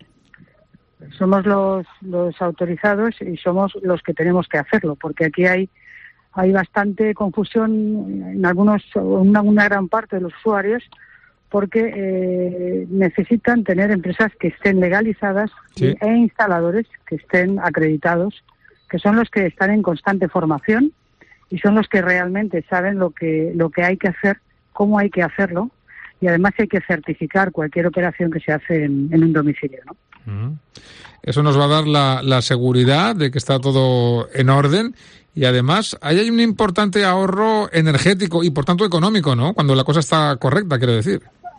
Somos los, los autorizados y somos los que tenemos que hacerlo, porque aquí hay hay bastante confusión en algunos, una, una gran parte de los usuarios, porque eh, necesitan tener empresas que estén legalizadas, sí, e instaladores que estén acreditados, que son los que están en constante formación y son los que realmente saben lo que lo que hay que hacer, cómo hay que hacerlo, y además hay que certificar cualquier operación que se hace en, en un domicilio, ¿no? Mm. Eso nos va a dar la, la seguridad de que está todo en orden y además ahí hay un importante ahorro energético y por tanto económico, ¿no?, cuando la cosa está correcta, quiero decir.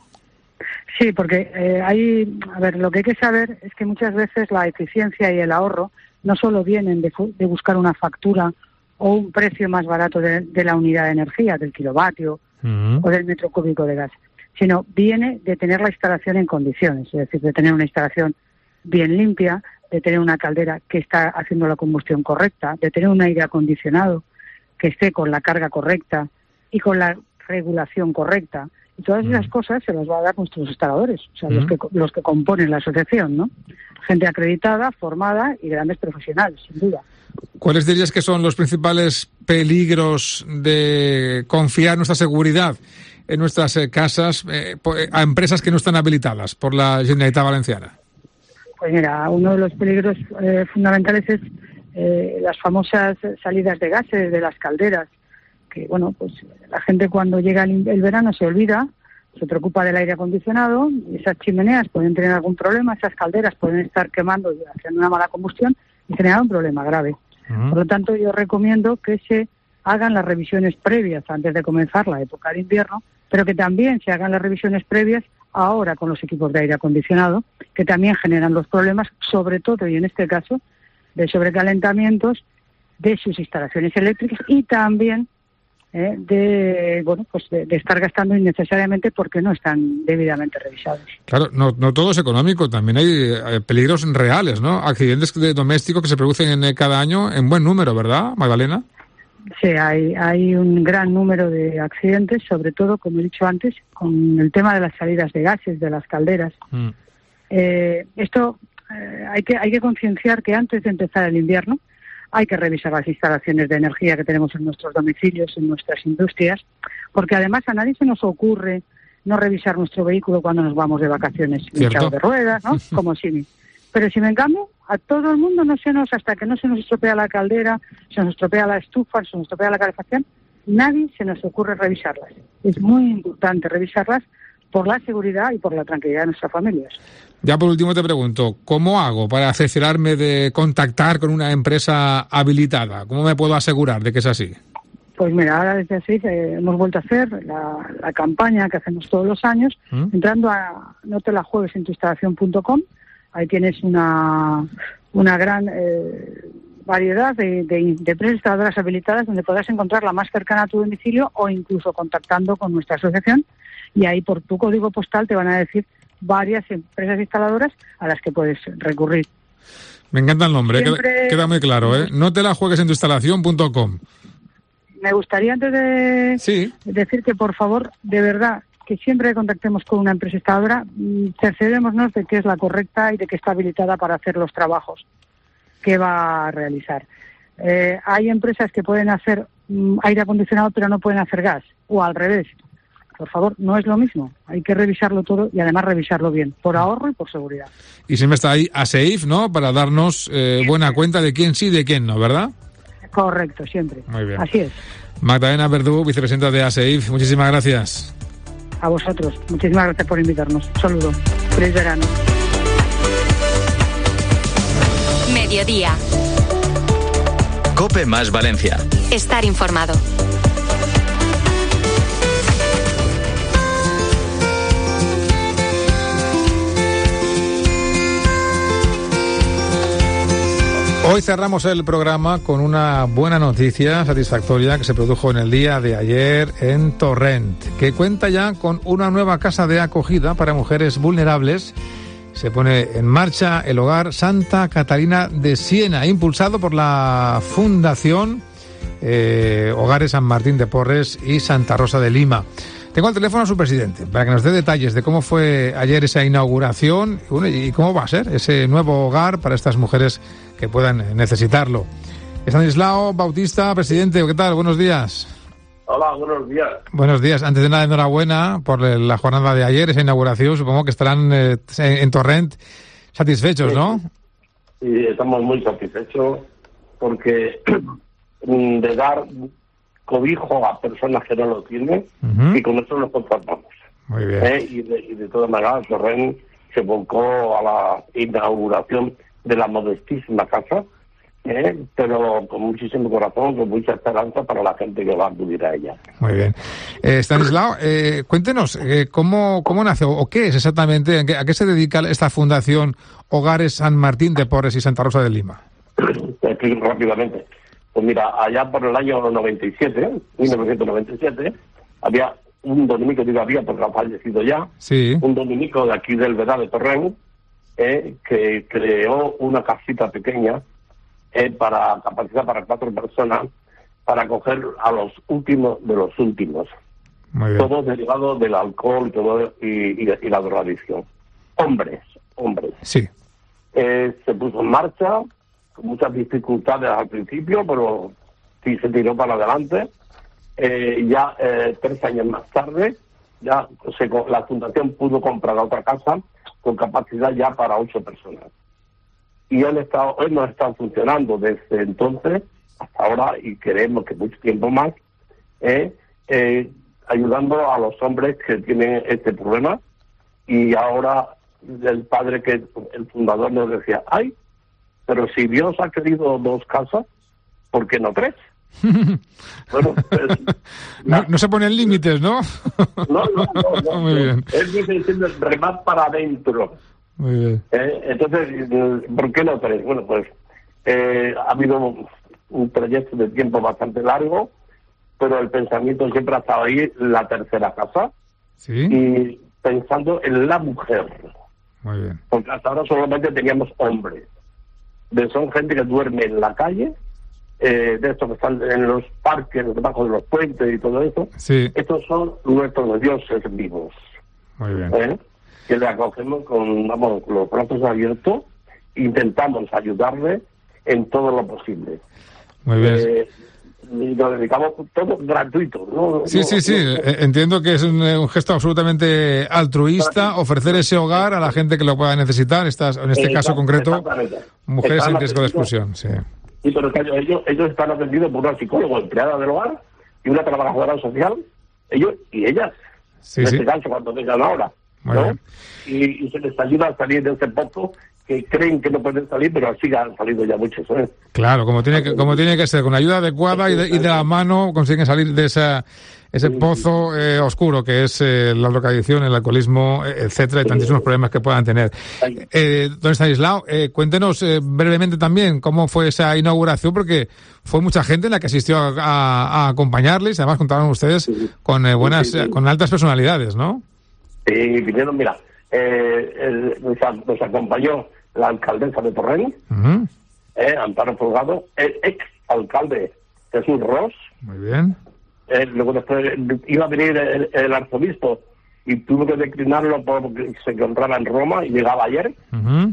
Sí, porque eh, hay, a ver, lo que hay que saber es que muchas veces la eficiencia y el ahorro no solo vienen de, de buscar una factura o un precio más barato de, de la unidad de energía, del kilovatio uh-huh. o del metro cúbico de gas, sino viene de tener la instalación en condiciones, es decir, de tener una instalación bien limpia, de tener una caldera que está haciendo la combustión correcta, de tener un aire acondicionado que esté con la carga correcta y con la regulación correcta. Y todas esas cosas se las va a dar nuestros instaladores, o sea, uh-huh. los que los que componen la asociación, ¿no? Gente acreditada, formada y grandes profesionales, sin duda. ¿Cuáles dirías que son los principales peligros de confiar nuestra seguridad en nuestras eh, casas eh, a empresas que no están habilitadas por la Generalitat Valenciana? Pues mira, uno de los peligros eh, fundamentales es eh, las famosas salidas de gases de las calderas, que bueno, pues la gente cuando llega el, el verano se olvida, se preocupa del aire acondicionado, y esas chimeneas pueden tener algún problema, esas calderas pueden estar quemando y haciendo una mala combustión y generar un problema grave. Uh-huh. Por lo tanto, yo recomiendo que se hagan las revisiones previas antes de comenzar la época de invierno, pero que también se hagan las revisiones previas ahora con los equipos de aire acondicionado, que también generan los problemas, sobre todo, y en este caso, de sobrecalentamientos de sus instalaciones eléctricas y también Eh, de bueno pues de, de estar gastando innecesariamente porque no están debidamente revisados. Claro, no, no todo es económico, también hay, hay peligros reales, ¿no? Accidentes de domésticos que se producen en, cada año en buen número, ¿verdad, Magdalena? Sí, hay, hay un gran número de accidentes, sobre todo, como he dicho antes, con el tema de las salidas de gases, de las calderas. Mm. Eh, esto eh, hay que hay que concienciar que antes de empezar el invierno hay que revisar las instalaciones de energía que tenemos en nuestros domicilios, en nuestras industrias, porque además a nadie se nos ocurre no revisar nuestro vehículo cuando nos vamos de vacaciones, hinchado de ruedas, ¿no? Como si. Pero si me en cambio, a todo el mundo no se nos, hasta que no se nos estropea la caldera, se nos estropea la estufa, se nos estropea la calefacción, nadie se nos ocurre revisarlas. Es muy importante revisarlas por la seguridad y por la tranquilidad de nuestras familias. Ya por último te pregunto, ¿cómo hago para asesorarme de contactar con una empresa habilitada? ¿Cómo me puedo asegurar de que es así? Pues mira, ahora desde así eh, hemos vuelto a hacer la, la campaña que hacemos todos los años, ¿Mm? entrando a no te la juegues en tu instalación punto com, ahí tienes una, una gran eh, variedad de, de, de empresas instaladoras habilitadas donde podrás encontrar la más cercana a tu domicilio o incluso contactando con nuestra asociación, y ahí por tu código postal te van a decir varias empresas instaladoras a las que puedes recurrir. Me encanta el nombre, Siempre... queda, queda muy claro, ¿eh? No te la juegues en tu instalación punto com. Me gustaría antes de sí. decir que por favor, de verdad, que siempre que contactemos con una empresa instaladora, cerciorémonos de que es la correcta y de que está habilitada para hacer los trabajos que va a realizar. Eh, hay empresas que pueden hacer mm, aire acondicionado pero no pueden hacer gas, o al revés. Por favor, no es lo mismo. Hay que revisarlo todo y además revisarlo bien, por ahorro y por seguridad. Y siempre está ahí ASEIF, ¿no? Para darnos eh, buena cuenta de quién sí y de quién no, ¿verdad? Correcto, siempre. Muy bien. Así es. Magdalena Verdú, vicepresidenta de ASEIF, muchísimas gracias. A vosotros. Muchísimas gracias por invitarnos. Un saludo. Feliz verano. Mediodía. COPE más Valencia. Estar informado. Hoy cerramos el programa con una buena noticia satisfactoria que se produjo en el día de ayer en Torrent, que cuenta ya con una nueva casa de acogida para mujeres vulnerables. Se pone en marcha el hogar Santa Catalina de Siena, impulsado por la Fundación eh, Hogares San Martín de Porres y Santa Rosa de Lima. Tengo al teléfono a su presidente para que nos dé detalles de cómo fue ayer esa inauguración y, bueno, y cómo va a ser ese nuevo hogar para estas mujeres que puedan necesitarlo. Estanislao Bautista, presidente, ¿qué tal? Buenos días. Hola, buenos días. Buenos días. Antes de nada, enhorabuena por la jornada de ayer, esa inauguración. Supongo que estarán eh, en Torrent satisfechos, sí, ¿no? Sí, estamos muy satisfechos porque de dar cobijo a personas que no lo tienen, uh-huh. y con eso nos conformamos. Muy bien. ¿Eh? Y, de, y de todas maneras, Torrent se volcó a la inauguración de la modestísima casa, ¿eh? pero con muchísimo corazón, con mucha esperanza para la gente que va a acudir a ella. Muy bien. Eh, Estanislao, eh, cuéntenos, eh, ¿cómo, ¿cómo nace o qué es exactamente, a qué, a qué se dedica esta Fundación Hogares San Martín de Porres y Santa Rosa de Lima? Te explico rápidamente. Pues mira, allá por el año noventa y siete, mil novecientos noventa y siete, había un dominico, digo había porque ha fallecido ya, sí. un dominico de aquí del Vedal de Torrent, eh, que creó una casita pequeña eh, para capacidad para cuatro personas para acoger a los últimos de los últimos. Muy bien. Todo derivado del alcohol y, todo, y, y, y la drogadicción. Hombres, hombres. Sí. Eh, se puso en marcha, con muchas dificultades al principio, pero sí se tiró para adelante. Eh, ya eh, tres años más tarde, ya se, la Fundación pudo comprar otra casa con capacidad ya para ocho personas. Y han estado, hemos estado funcionando desde entonces hasta ahora, y queremos que mucho tiempo más, eh, eh, ayudando a los hombres que tienen este problema. Y ahora el padre, que el fundador, nos decía, ay, pero si Dios ha querido dos casas, ¿por qué no tres? Bueno, pues, no, no se ponen límites, ¿no? No, no, no. no Muy bien. Él dice diciendo remar para adentro. Muy bien. Eh, entonces, ¿por qué no tres? Bueno, pues eh, ha habido un trayecto de tiempo bastante largo, pero el pensamiento siempre ha estado ahí, la tercera casa. Sí. Y pensando en la mujer. Muy bien. Porque hasta ahora solamente teníamos hombres. De, son gente que duerme en la calle, eh, de estos que están en los parques, debajo de los puentes y todo eso. Sí. Estos son nuestros dioses vivos. Muy bien. ¿Eh? Que le acogemos con, vamos, con los brazos abiertos, intentamos ayudarle en todo lo posible. Muy bien. Eh, y nos dedicamos todo gratuito, ¿no? Sí, no, sí, sí. no, Entiendo que es un, un gesto absolutamente altruista, ofrecer ese hogar a la gente que lo pueda necesitar, estas, en este caso concreto, mujeres están en riesgo de atendidos, exclusión. Sí, sí, pero claro, ellos, ellos están atendidos por una psicóloga, empleada del hogar, y una trabajadora social, ellos y ellas, sí, en sí. este caso, cuando vengan ahora, Muy ¿no? bien. Y, y se les ayuda a salir de ese pozo que creen que no pueden salir, pero así han salido ya muchos, ¿eh? Claro, como tiene que, como tiene que ser, con ayuda adecuada y de, y de la mano consiguen salir de esa ese pozo eh, oscuro que es eh, la drogadicción, el alcoholismo, etcétera, y tantísimos problemas que puedan tener. Eh, don Estanislao, eh, cuéntenos eh, brevemente también cómo fue esa inauguración, porque fue mucha gente la que asistió a, a, a acompañarles, además contaban ustedes con eh, buenas, sí, sí, sí. con altas personalidades, ¿no? Sí, vinieron, mira, eh, el, nos, nos acompañó la alcaldesa de Torrent, uh-huh. eh, Amparo Folgado, el ex alcalde Jesús Ros. Muy bien. Eh, luego después iba a venir el, el arzobispo y tuvo que declinarlo porque se encontraba en Roma y llegaba ayer. Uh-huh.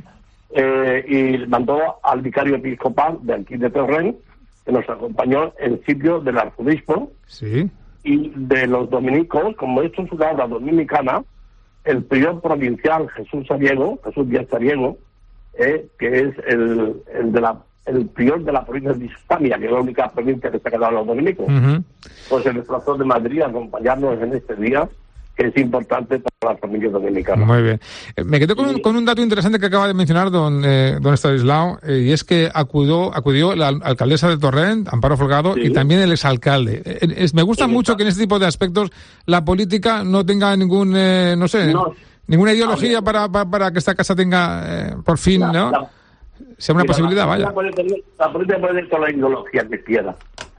Eh, y mandó al vicario episcopal de aquí de Torrent, que nos acompañó en sitio del arzobispo. Sí. Y de los dominicos, como esto es una obra dominicana, el prior provincial Jesús Sariego, Jesús Díaz Sariego, eh, que es el, el de la el prior de la provincia de Hispania, que es la única provincia que se ha quedado a los dominicos, uh-huh. pues se desplazó de Madrid a acompañarnos en este día, que es importante para la familia dominicana. Muy bien. Eh, me quedé con, y... un, con un dato interesante que acaba de mencionar don, eh, don Estanislao, eh, y es que acudió, acudió la alcaldesa de Torrent, Amparo Folgado, sí. y también el exalcalde. Eh, es, me gusta sí, mucho está. que en este tipo de aspectos la política no tenga ningún, eh, no sé, no. ninguna ideología no, para, para, para que esta casa tenga, eh, por fin, la, ¿no? La... sea una Mira, posibilidad, la, vaya. La política puede tener toda la ideología que quiera.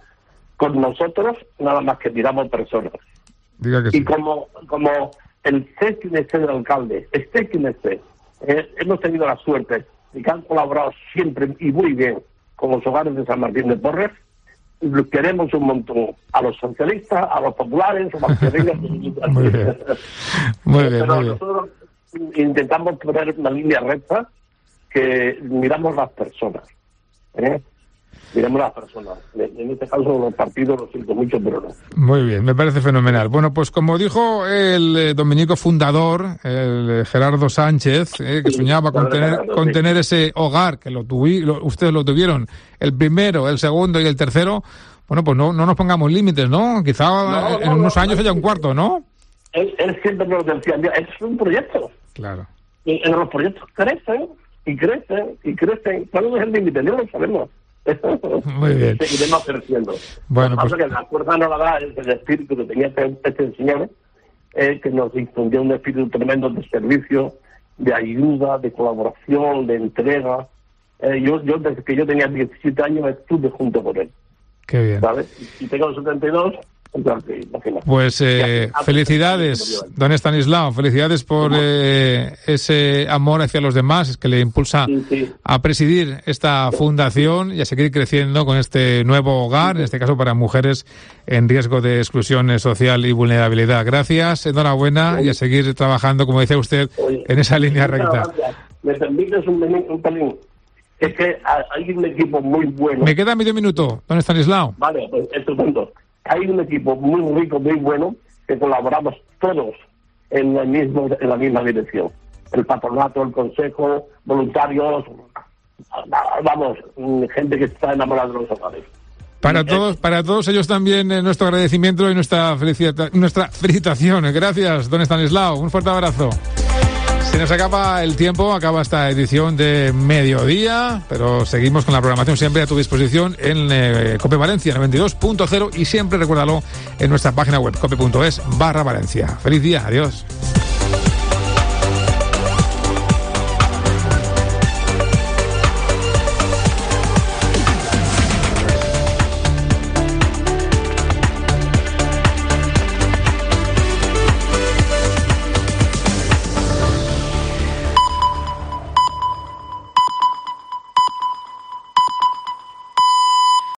Con nosotros, nada más que tiramos personas. Diga que y sí. como como el C quien esté del alcalde, esté quien esté, eh, hemos tenido la suerte de que han colaborado siempre y muy bien con los hogares de San Martín de Porres. Queremos un montón a los socialistas, a los populares, a los que vengan. Muy bien. Muy bien, Pero muy bien. nosotros intentamos poner una línea recta, que miramos las personas, ¿eh? Miramos las personas. En este caso los partidos lo siento mucho, pero no. Muy bien, me parece fenomenal. Bueno, pues como dijo el eh, dominico fundador, el eh, Gerardo Sánchez, eh, que soñaba con tener, con tener ese hogar, que lo, tuvi, lo ustedes lo tuvieron, el primero, el segundo y el tercero, bueno, pues no, no nos pongamos límites, ¿no? Quizá no, en no, unos no, años no, haya un cuarto, ¿no? Él, él siempre nos decía, mira, es un proyecto. Claro. Y en los proyectos crecen, y crecen, y crecen. ¿Cuál es el límite? No lo sabemos. Muy bien. Seguiremos creciendo. Bueno, pues... pues... que la fuerza no la da es el espíritu que tenía este, este señor, eh, que nos infundió un espíritu tremendo de servicio, de ayuda, de colaboración, de entrega. Eh, yo, yo desde que yo tenía diecisiete años estuve junto con él. Qué bien. ¿Sabes? Y tengo setenta y dos. Pues eh, felicidades, don Estanislao, felicidades por eh, ese amor hacia los demás que le impulsa sí, sí. a presidir esta fundación y a seguir creciendo con este nuevo hogar, en este caso para mujeres en riesgo de exclusión social y vulnerabilidad. Gracias, enhorabuena y a seguir trabajando, como decía usted, en esa línea recta. ¿Me permites un, un pelín? Es que hay un equipo muy bueno. Me queda medio minuto, don Estanislao. Vale, pues estupendo. Hay un equipo muy rico, muy bueno, que colaboramos todos en el mismo en la misma dirección. El patronato, el consejo, voluntarios, vamos, gente que está enamorada de los hogares. Para todos, para todos ellos también eh, nuestro agradecimiento y nuestra felicita- nuestra felicitación. Gracias, don Estanislao. Un fuerte abrazo. Se nos acaba el tiempo, acaba esta edición de mediodía, pero seguimos con la programación siempre a tu disposición en eh, Cope Valencia noventa y dos punto cero y siempre recuérdalo en nuestra página web cope punto es barra Valencia. Feliz día, adiós.